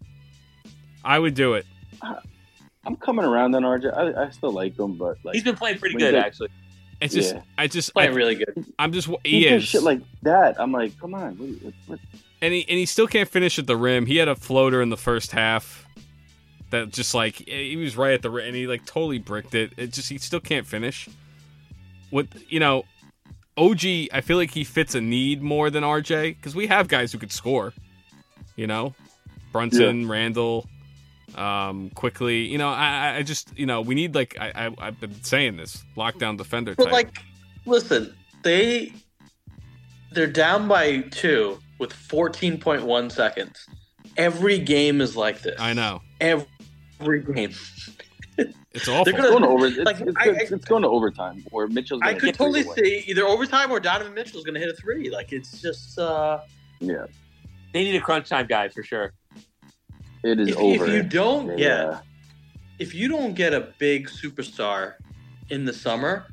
I would do it. I'm coming around on R J. I, I still like him, but like He's been playing pretty when good you get- actually. It's just, Yeah. I just, Playing I, really good. I'm just, he he does is, shit like that. I'm like, come on, what, what, what? and he and he still can't finish at the rim. He had a floater in the first half that just like he was right at the rim, and he like totally bricked it. It just he still can't finish. What you know, O G, I feel like he fits a need more than R J because we have guys who could score. You know, Brunson, Randall, um, quickly. You know, I I- I just you know we need like I, I I've been saying this lockdown defender But type. like, listen, they they're down by two with fourteen point one seconds. Every game is like this. I know Every game. it's awful. They're It's going to over. It's, Like, it's, I- it's, it's going to overtime where Mitchell's. I Gonna could hit three totally away. see either overtime or Donovan Mitchell's going to hit a three. Like it's just uh, Yeah, They need a crunch time guy for sure. it is if, over. if you don't They, get uh, if you don't get a big superstar in the summer,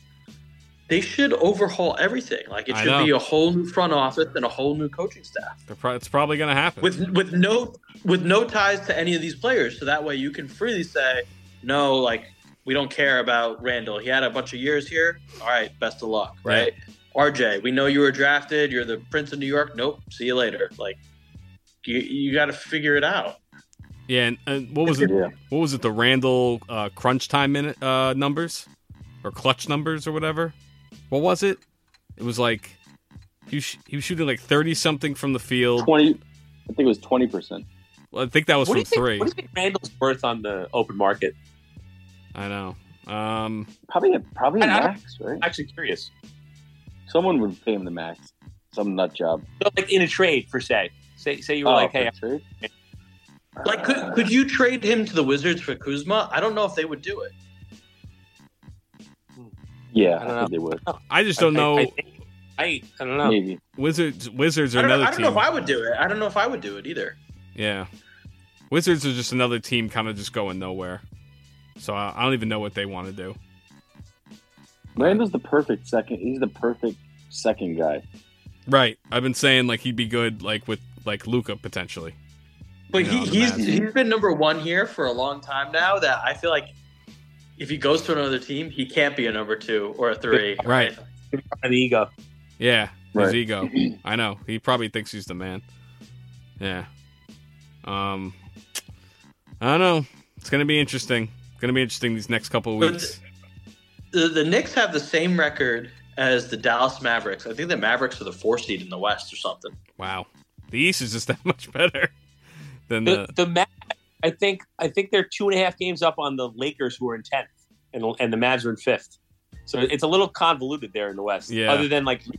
they should overhaul everything. Like it I should know. be a whole new front office and a whole new coaching staff They're pro- it's probably going to happen. with with no with no ties to any of these players. So that way you can freely say, no, like we don't care about Randall. He had a bunch of years here. All right, best of luck, right? R J, we know you were drafted. You're the Prince of New York. Nope, see you later. Like you you got to figure it out. Yeah, and, and what was it? yeah. What was it? The Randall uh, crunch time minute uh, numbers or clutch numbers or whatever. What was it? It was like he was, he was shooting like thirty something from the field. Twenty. I think it was twenty percent. Well, I think that was What do, from you think, three. what do you think Randall's worth on the open market? I know. Um, Probably a probably a I- I- max, right? I'm actually curious. Someone would pay him the max. Some nut job. So, like in a trade, per se. Say, say you were Oh, like, for hey, trade? Like, could, could you trade him to the Wizards for Kuzma? I don't know if they would do it. Yeah, I I, don't think they would. I just don't I, know. I, think, I, I don't know. Maybe. Wizards Wizards are I don't, know, another I don't team. know if I would do it. I don't know if I would do it either. Yeah, Wizards are just another team, kind of just going nowhere. So I, I don't even know what they want to do. Randall's the perfect second. He's the perfect second guy. Right. I've been saying like he'd be good, like with like Luca potentially. But You know, he, the he's Mavs. he's been number one here for a long time now. That I feel like if he goes to another team, he can't be a number two or a three. Right. And the ego. Yeah, his Right. ego. I know. He probably thinks he's the man. Yeah. Um, I don't know. It's gonna be interesting. It's gonna be interesting these next couple of But weeks. The, the Knicks have the same record as the Dallas Mavericks. I think the Mavericks are the four seed in the West or something. Wow, the East is just that much better than The, the. the Mavs, I think, I think they're two and a half games up on the Lakers, who are in tenth, and and the Mavs are in fifth. So it's a little convoluted there in the West. Yeah. Other than like,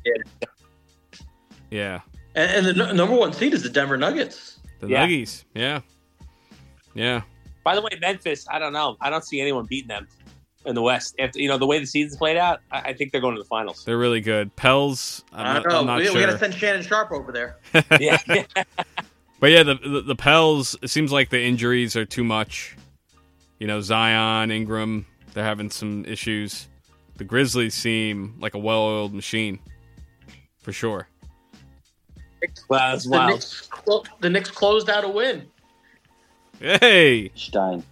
Yeah. And, and the n- number one seed is the Denver Nuggets. The Yeah. Nuggies. Yeah. Yeah. by the way, Memphis, I don't know. I don't see anyone beating them in the West. If you know the way the season's played out, I, I think they're going to the finals. They're really good. Pels, I'm I not, don't know. I'm not we, sure. we got to send Shannon Sharp over there. yeah. But yeah, the, the the Pels, it seems like the injuries are too much. You know, Zion, Ingram, they're having some issues. The Grizzlies seem like a well-oiled machine, for sure. Wow, that's The wild. Knicks, clo- the Knicks closed out a win. Hey, Stein.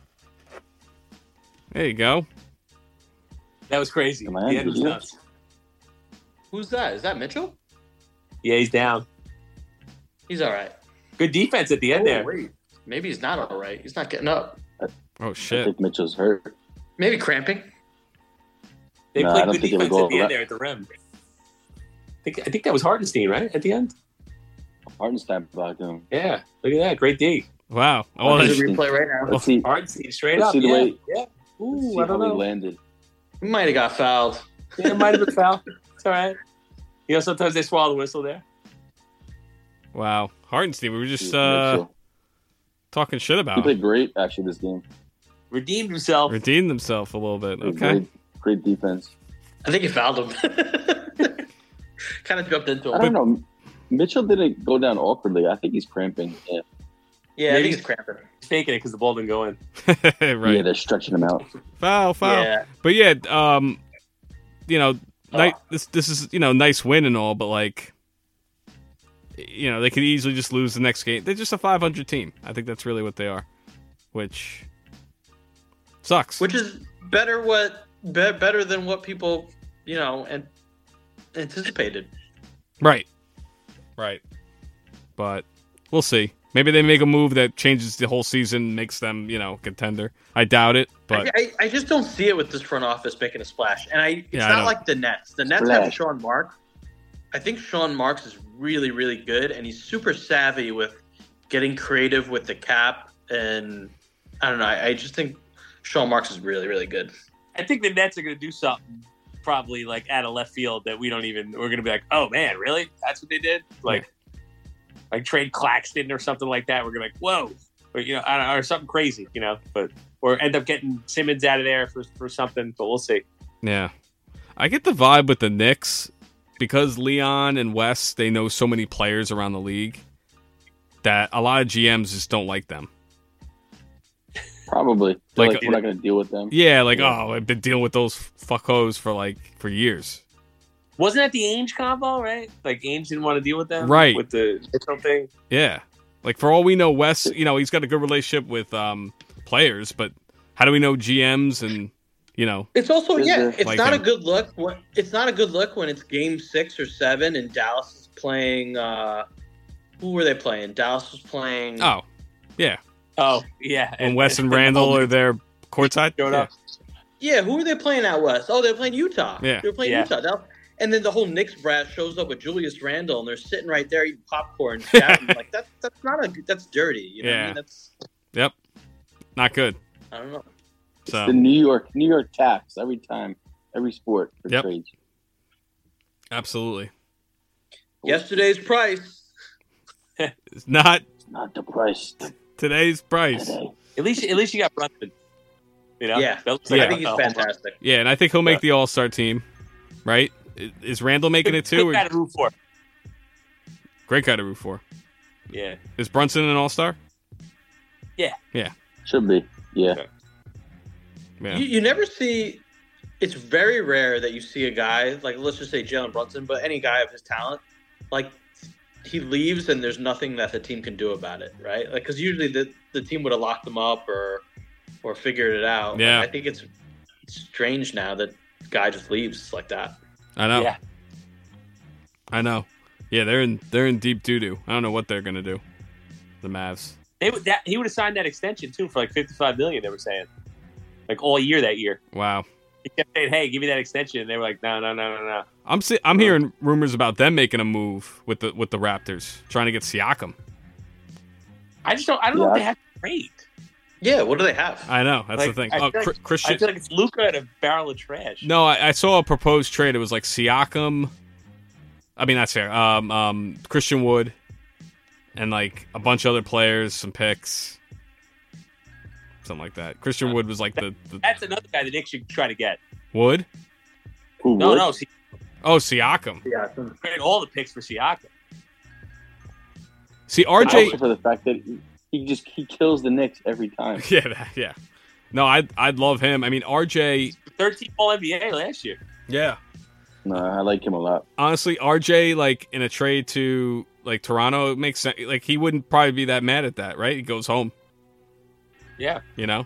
there you go. That was crazy. Am I The on end was video? nuts. Who's that? Is that Mitchell? Yeah, he's down. He's all right. Good defense at the end Oh, there. wait. Maybe he's not all right. He's not getting up. Oh I shit. think Mitchell's hurt. Maybe cramping. They No, I played don't good think it would defense go at the over end that. there at the rim. I think, I think that was Hardenstein, right? At the end? Hardenstein back him. Yeah. Look at that. Great D. Wow. Oh, There's a that's, replay right now. Let's see. Hardenstein straight Let's up. see the yeah. way- yeah. Let's Ooh, see I don't how he know. landed. He might have got fouled. Yeah, it might have been foul. It's all right. You know, sometimes they swallow the whistle there. wow. Hardenstein, we were just uh, Mitchell. talking shit He about him. played great actually this game. Redeemed himself. Redeemed himself a little bit. Played Okay. Great, great defense. I think he fouled him. kind of jumped into I him. don't know. Mitchell didn't go down awkwardly. I think he's cramping. Yeah, Yeah, I Maybe- think he's cramping. He's faking it because the ball didn't go in. right. yeah, they're stretching him out. Foul, foul. Yeah. But yeah, um, you know, ni- Oh. this this is you know nice win and all, but like, you know, they could easily just lose the next game. They're just a five hundred team. I think that's really what they are, which sucks. Which is better what be- better than what people, you know, and anticipated. right, right. But we'll see. Maybe they make a move that changes the whole season, makes them you know contender. I doubt it, but I, I, I just don't see it with this front office making a splash. And I it's Yeah, I not don't- like the Nets. The Nets have Splash. Sean Marks. I think Sean Marks is really, really good, and he's super savvy with getting creative with the cap. And I don't know. I, I just think Sean Marks is really, really good. I think the Nets are going to do something probably like out of left field that we don't even, we're going to be like, oh man, really? That's what they did? Like, like trade Claxton or something like that. We're going to be like, whoa. Or, you know, I don't know, or something crazy, you know, but, or end up getting Simmons out of there for, for something, but we'll see. yeah, I get the vibe with the Knicks because Leon and Wes they know so many players around the league that a lot of G Ms just don't like them. Probably. They're Like- like, we're not going to deal with them. Yeah, like Yeah. oh, I've been dealing with those fuckos for like for years. Wasn't that the Ainge combo, right? Like Ainge didn't want to deal with them? Right. With the Mitchell thing? Yeah, like for all we know, Wes, you know, he's got a good relationship with um, players, but how do we know G Ms and you know? It's also Is yeah, there- it's Like not him. a good look. When, it's not a good look when it's game six or seven and Dallas is playing. Uh, who were they playing? Dallas was playing. Oh, yeah, Oh, yeah. when Wes and Randall are there courtside. showed Yeah. up. Yeah, who were they playing out west? Oh, they were playing Utah. Yeah. They were playing Yeah. Utah. That- and then the whole Knicks brat shows up with Julius Randle, and they're sitting right there eating popcorn, chatting. Like that's that's not a that's dirty. You know what I Yeah. mean? That's Yep, not good. I don't know. It's So the New York New York tax every time, every sport for Yep. trades. absolutely, Yesterday's price. it's not Not the price today's price. today. At least, at least you got Brunson. You know? Yeah. That looks Yeah. I like think a- he's a home run. fantastic. Yeah, and I think he'll make the All Star team. Right? I- Is Randall making it too? Good Or guy to root for. great guy to root for. Yeah. Is Brunson an All Star? Should be. Yeah. Yeah. You, you never see. It's very rare that you see a guy like let's just say Jalen Brunson, but any guy of his talent, like he leaves and there's nothing that the team can do about it, right? Like because usually the the team would have locked him up or or figured it out. Yeah. Like, I think it's, it's strange now that guy just leaves like that. I know. Yeah. I know. Yeah, they're in they're in deep doo doo. I don't know what they're gonna do. The Mavs. They, would- that, he would have signed that extension, too, for like fifty-five million dollars, they were saying. Like all year that year. Wow. He kept saying, hey, give me that extension. And they were like, no, no, no, no, no. I'm si- I'm hearing rumors about them making a move with the with the Raptors, trying to get Siakam. I just don't, I don't know Yeah. if they have to trade. Yeah, what do they have? I know that's Like, the thing. I Oh, feel Cr- like- Christian. I feel like it's Luca and a barrel of trash. No, I, I saw a proposed trade. It was like Siakam. I mean, that's fair. Um, um, Christian Wood, and like a bunch of other players, some picks, something like that. Christian Wood was like the, the That's another guy the Knicks should try to get. Wood. Who No, would? no, see, Oh, Siakam. Yeah, trade all the picks for Siakam. See, R J. Also for the fact that he, he just he kills the Knicks every time. Yeah, that- yeah. No, I'd I'd love him. I mean, R J. thirteen All N B A last year. Yeah. No, I like him a lot. Honestly, R J, like in a trade to like Toronto, it makes sense. Like he wouldn't probably be that mad at that, right? He goes home, Yeah. you know.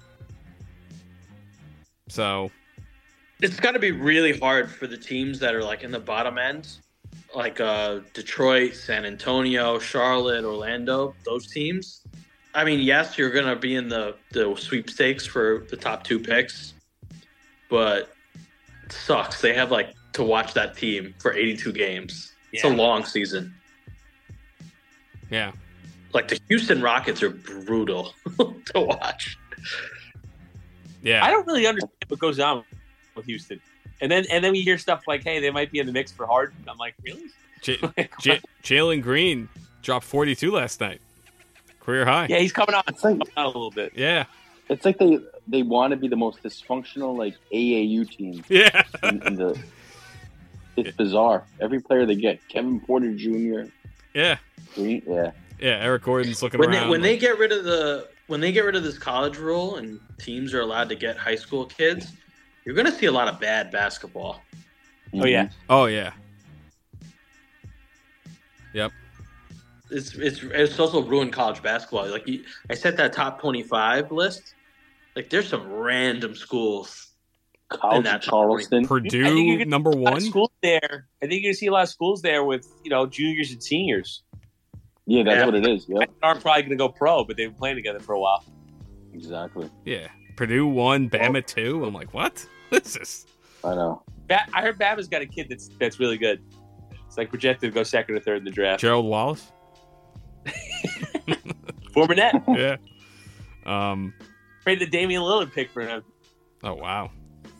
So it's got to be really hard for the teams that are like in the bottom end, like uh, Detroit, San Antonio, Charlotte, Orlando. Those teams. I mean, yes, you're gonna be in the the sweepstakes for the top two picks, but it sucks. They have like to watch that team for eighty-two games. It's a Yeah. long season. yeah, Like the Houston Rockets are brutal to watch. yeah. I don't really understand what goes on with Houston. And then and then we hear stuff like, hey, they might be in the mix for Harden. I'm like, really? J- Like, J- Jalen Green dropped forty-two last night, career high. yeah, he's coming on, It's like coming on a little bit. Yeah, it's like they they want to be the most dysfunctional like A A U team yeah. in, in the. It's bizarre. Every player they get, Kevin Porter Junior, Yeah, Green, yeah. yeah. Eric Gordon's looking When they, around. when they like- get rid of the when they get rid of this college rule and teams are allowed to get high school kids, you're going to see a lot of bad basketball. Oh yeah. oh yeah, yep. It's it's it's also ruined college basketball. Like you, I said, that top twenty-five list. Like there's some random schools. College in that of Charleston. I think Purdue you can- number A lot of one. schools there. I think you're gonna see a lot of schools there with, you know, juniors and seniors. Yeah, that's Yeah. what it is. Yep, Aren't probably gonna go pro, but they've been playing together for a while. exactly. Yeah, Purdue one, Bama two. I'm like, what? This is I know. Ba- I heard Bama's got a kid that's that's really good. It's like projected to go second or third in the draft. Gerald Wallace. Former net. Yeah. Um. Traded the Damian Lillard pick for him. Oh wow.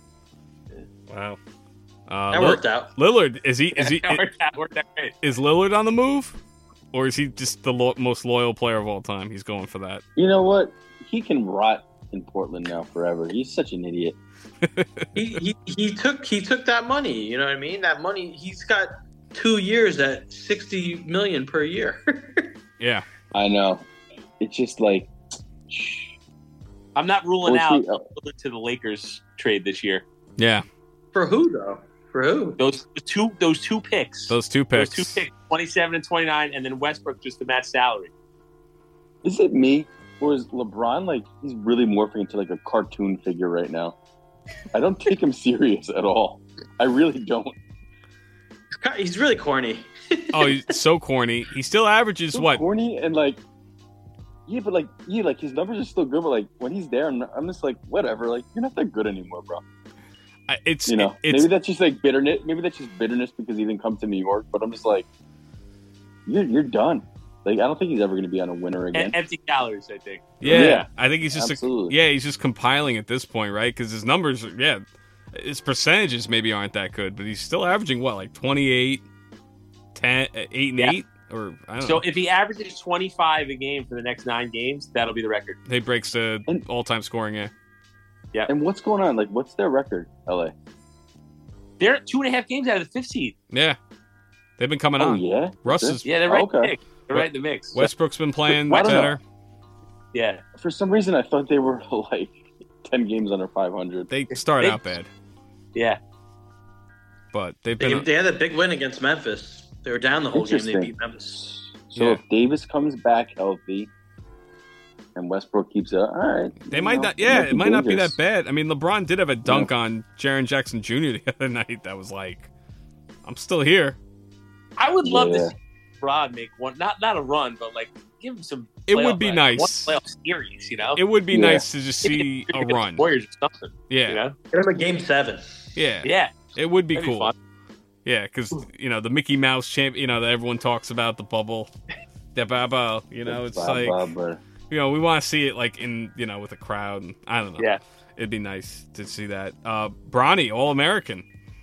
Wow. Uh, That Lill- worked out. Lillard is he is he That worked out, worked out great. is Lillard on the move, or is he just the lo- most loyal player of all time? He's going for that. You know what? He can rot in Portland now forever. He's such an idiot. He, he he took he took that money. You know what I mean? That money. He's got two years at sixty million per year. Yeah. I know. It's just like. I'm not ruling We'll out see. Uh, Lillard to the Lakers trade this year. Yeah. For who though? For who? Those two those two picks. Those two Those picks. two picks, twenty-seven and twenty-nine, and then Westbrook just to match salary. Is it me? Or is LeBron like he's really morphing into like a cartoon figure right now? I don't take him serious at all. I really don't. He's really corny. Oh, he's so corny. He still averages So what? corny and like yeah, but like yeah, like his numbers are still good, but like when he's there, I'm, I'm just like whatever. Like you're not that good anymore, bro. I- It's You know, it's maybe that's just like bitterness. Maybe that's just bitterness because he didn't come to New York. But I'm just like, you're you're done. Like I don't think he's ever going to be on a winner again. And empty calories, I think. yeah, Yeah. I think he's just a, Absolutely. yeah, he's just compiling at this point, right? Because his numbers, are, yeah, his percentages maybe aren't that good, but he's still averaging what, like twenty-eight, ten, eight and Yeah. eight, or I don't So know. if he averages twenty-five a game for the next nine games, that'll be the record. He breaks the And- all-time scoring. Yeah, And what's going on? Like, what's their record, L A? They're two and a half games out of the fifth seed. yeah, they've been coming Oh on. yeah, Russ That's is Yeah, they're right Okay. in the mix. They're right in the mix. Westbrook's been playing I don't know. better. Yeah. For some reason, I thought they were like ten games under five hundred. They started They- out bad, Yeah. but they've They, been. they had a big win against Memphis. They were down the whole game. They Interesting. beat Memphis. So Yeah. if Davis comes back healthy and Westbrook keeps it, all right. They you might know, not. Yeah, it might not be dangerous. that bad. I mean, LeBron did have a dunk on Jaren Jackson Junior the other night. That was like, I'm still here. I would love Yeah. to see Rod make one, not not a run, but like give him some. It would playoff be runs. nice. One playoff series, you know. It would be Yeah. nice to just see a Against run. Warriors or something. Yeah, You know. Get him a game seven. yeah, Yeah. It would be That'd be cool. fun. Yeah, because you know the Mickey Mouse champ. You know that everyone talks about the bubble. The bubble. You know, it's Blah, like blah, blah. you know, we want to see it like in, you know, with a crowd. And, I don't know. Yeah. It'd be nice to see that. Uh, Bronny, All American.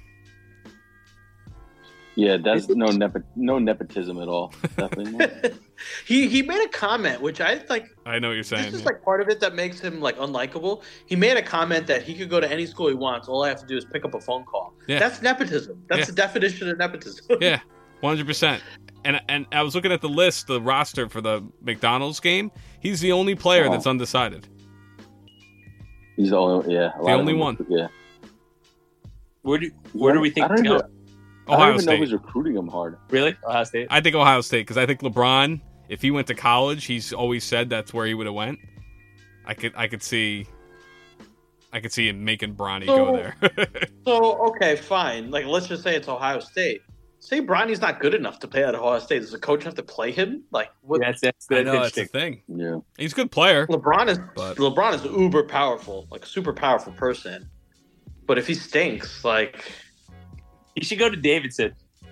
Yeah, that's no nepo- no nepotism at all. Definitely not. he he made a comment which I like. I know what you're saying. This is yeah. like part of it that makes him like unlikable. He made a comment that he could go to any school he wants. All I have to do is pick up a phone call. Yeah. That's nepotism. That's Yeah. the definition of nepotism. Yeah, one hundred percent. And and I was looking at the list, the roster for the McDonald's game. He's the only player Oh. that's undecided. He's the only yeah. A The lot of only them- one. Yeah. Where do where do we think I don't to go? even, I Ohio don't even know State. who's recruiting him hard. Really? Ohio State? I think Ohio State because I think LeBron, if he went to college, he's always said that's where he would have went. I could I could see, I could see him making Bronny So- go there. So okay, fine. Like let's just say it's Ohio State. Say Bronny's not good enough to play at Ohio State. Does the coach have to play him? Like what? That's that's, I that's know that's the interesting. thing. Yeah. He's a good player. LeBron is But- LeBron is uber powerful, like a super powerful person. But if he stinks, like You should go to Davidson.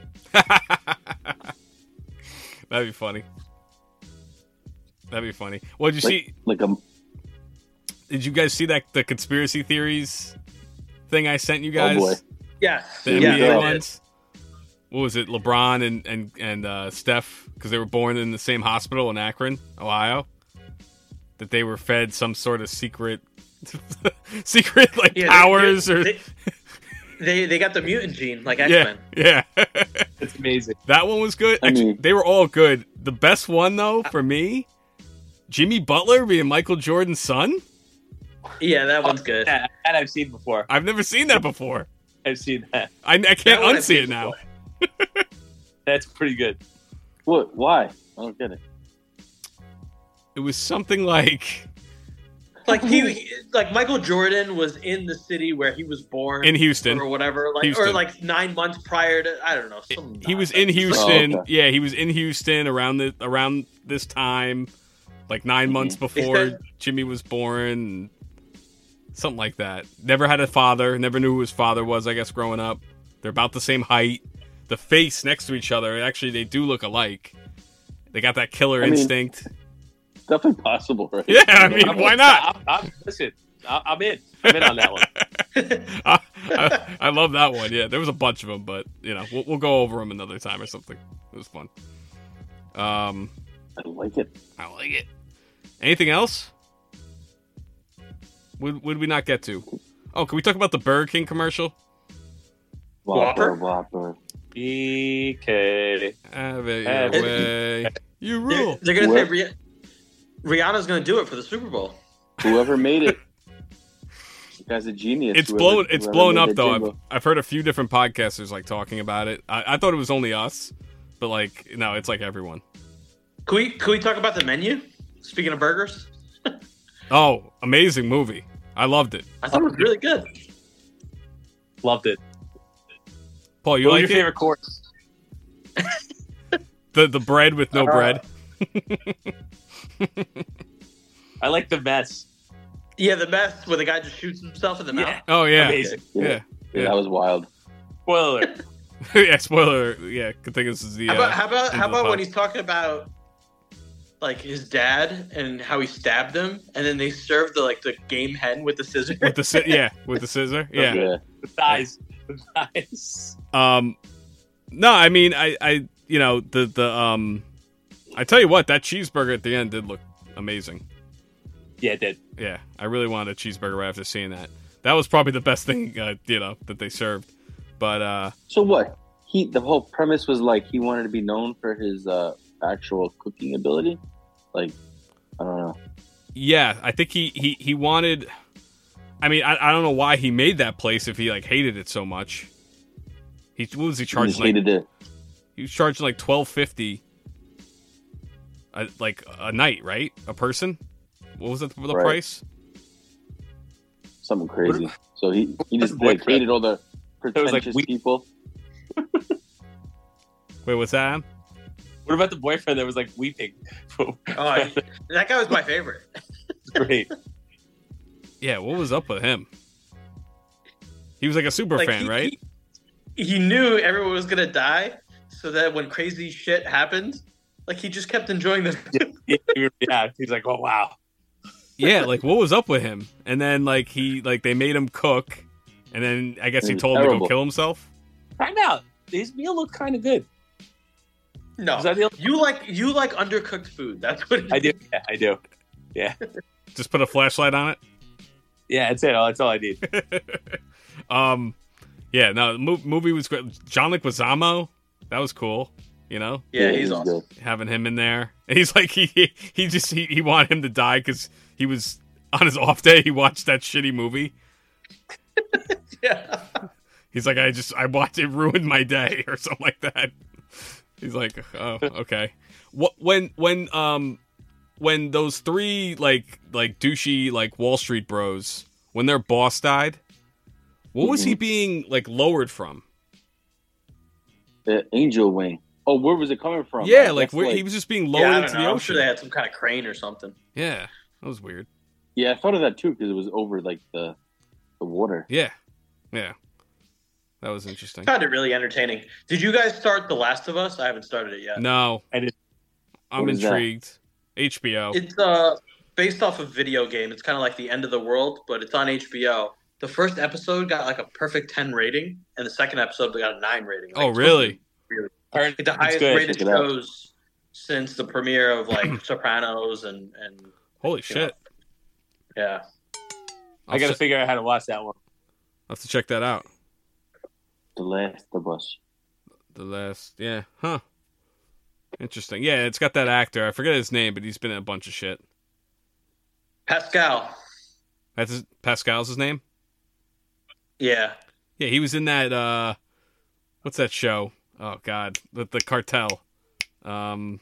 That'd be funny. That'd be funny. Well, did you Like, see? like a Did you guys see that the conspiracy theories thing I sent you guys? oh boy. yes, The yeah, N B A go. ones. What was it? LeBron and and and uh, Steph, because they were born in the same hospital in Akron, Ohio. That they were fed some sort of secret, secret like Yeah, they- powers they, or they, they they got the mutant gene like yeah, X-Men. yeah. That's amazing. That one was good. I Actually, mean- they were all good. The best one though for me, Jimmy Butler being Michael Jordan's son. Yeah, that one's good. Yeah, that I've seen before. I've never seen that before. I've seen that. I, I That can't one I've unsee seen it now. before. That's pretty good. What? Why? I don't get it. It was something like Like he, he- like Michael Jordan was in the city where he was born in Houston. or whatever, like Houston. or like nine months prior to I don't know. Some He was in nonsense. Houston. Oh, okay. Yeah, he was in Houston around the around this time, like nine months before said- Jimmy was born. Something like that. Never had a father. Never knew who his father was. I guess growing up, they're about the same height. The face next to each other. Actually, they do look alike. They got that killer I mean- instinct. Definitely possible, right? Yeah, I mean, I'm- why not? I'm, I'm, listen, I- I'm in. I'm in on that one. I, I, I love that one. Yeah, there was a bunch of them, but you know, we'll, we'll go over them another time or something. It was fun. Um, I like it. I like it. Anything else? Would would we not get to? Oh, can we talk about the Burger King commercial? Whopper, Whopper. B K. Have it Have your it. way. You They're, rule. they're gonna What? say Rih- Rihanna's gonna do it for the Super Bowl. Whoever made it, the guy's a genius. It's Whoever- blown. It's whoever blown made up that though. I've, jingle. I've heard a few different podcasters like talking about it. I, I thought it was only us, but like no, it's like everyone. Can we can we talk about the menu? Speaking of burgers, Oh, amazing movie! I loved it. I thought it was really good. Loved it. Paul, you What was like your it? favorite course? The the bread with no Uh, bread. I like the mess. Yeah, the mess where the guy just shoots himself in the Yeah. mouth. Oh yeah, Amazing. yeah, Yeah, yeah. that was wild. Spoiler alert. yeah. Spoiler. Yeah, good thing this is the. How about uh, how about into how the about pod. when he's talking about like his dad and how he stabbed him, and then they served the like the game hen with the scissors. with the sci- yeah with the scissor yeah. Yeah. The thighs. The thighs. Um, no, I mean I I you know the the um, I tell you what, that cheeseburger at the end did look amazing. Yeah, it did. Yeah, I really wanted a cheeseburger right after seeing that. That was probably the best thing uh, you know that they served. But uh, So what? He the whole premise was like he wanted to be known for his uh, actual cooking ability. Like I don't know. yeah, I think he he he wanted. I mean, I, I don't know why he made that place if he like hated it so much. He what was he He charging? just Like, hated it. he was charging like twelve fifty, uh, like a night, right? A person. What was it for the Right. price? Something crazy. So he he just Boyfriend. like, hated all the was like, pretentious we- people. Wait, what's that? What about the boyfriend that was like weeping? Oh, I- that guy was my favorite. Great. Yeah, what was up with him? He was like a super Like, fan, he- right? He, he knew everyone was gonna die, so that when crazy shit happened, like he just kept enjoying the. Yeah, he's like, oh wow. Yeah, like what was up with him? And then like he like they made him cook, and then I guess It he was told him to terrible. go kill himself. Find out. His meal looked kind of good. No, Is that the- you like you like undercooked food. That's what it I do. Yeah, I do. Just put a flashlight on it. Yeah, that's it. That's all I need. um, yeah, no, the mo- movie was great. John Leguizamo, that was cool. You know, Yeah, it he's was awesome. good. having him in there. And he's like he he, he just he, he wanted him to die because he was on his off day. He watched that shitty movie. Yeah. He's like, I just I watched it ruined my day or something like that. He's like, oh, okay. What when when um when those three like like douchey like Wall Street bros when their boss died, what was he being like lowered from? The Angel Wing. Oh, where was it coming from? Yeah, I like guess, where he was just being Yeah, lowered I don't into know. the I'm ocean. sure they had some kind of crane or something. Yeah, that was weird. Yeah, I thought of that too because it was over like the the water. Yeah, yeah, that was interesting. Found it really entertaining. Did you guys start The Last of Us? I haven't started it yet. No, I did. I'm What is that? intrigued. H B O. It's uh based off a video game. It's kind of like the end of the world, but it's on H B O. The first episode got like a perfect ten rating, and the second episode got a nine rating. Like, Oh, it's really? really Heard the it's highest good. rated Check it out. shows since the premiere of like Sopranos and and Holy you shit! know, yeah. I got to I'll figure out how to watch that one. have to check that out. The Last of Us. The last, yeah, huh? Interesting. Yeah, it's got that actor. I forget his name, but he's been in a bunch of shit. Pascal. That's his, Pascal's his name. Yeah. Yeah, he was in that. uh What's that show? Oh God, with the cartel. Um,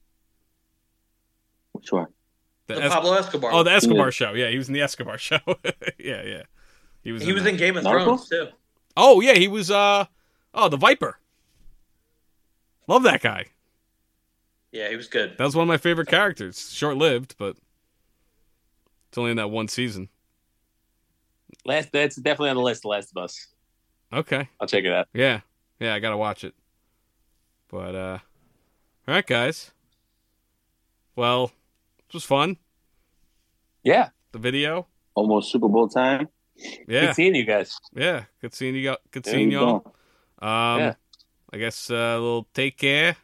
Which one? the The Es- Pablo Escobar. oh, the Escobar Yeah. show. Yeah, he was in the Escobar show. yeah, yeah. He was. he in was that. in Game of Narcos? Thrones too. Oh yeah, he was. Uh oh, the Viper. Love that guy. Yeah, he was good. That was one of my favorite characters. Short lived, but it's only in that one season. Last, that's definitely on the list. The Last of Us. Okay. I'll check it out. Yeah, yeah, I gotta watch it. But uh, all right, guys. Well, this was fun. Yeah, The video. Almost Super Bowl time. Yeah, good seeing you guys. yeah. Good seeing you. Good There seeing you y'all. go. Um, Yeah. I guess uh, a little take care.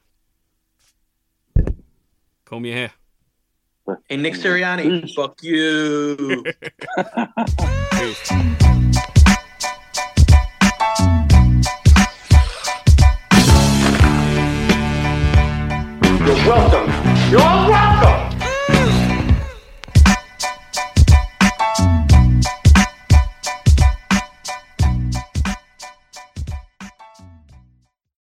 Comb your hair. Hey, Nick Sirianni, Peace. fuck you. Peace. You're welcome. You're all welcome.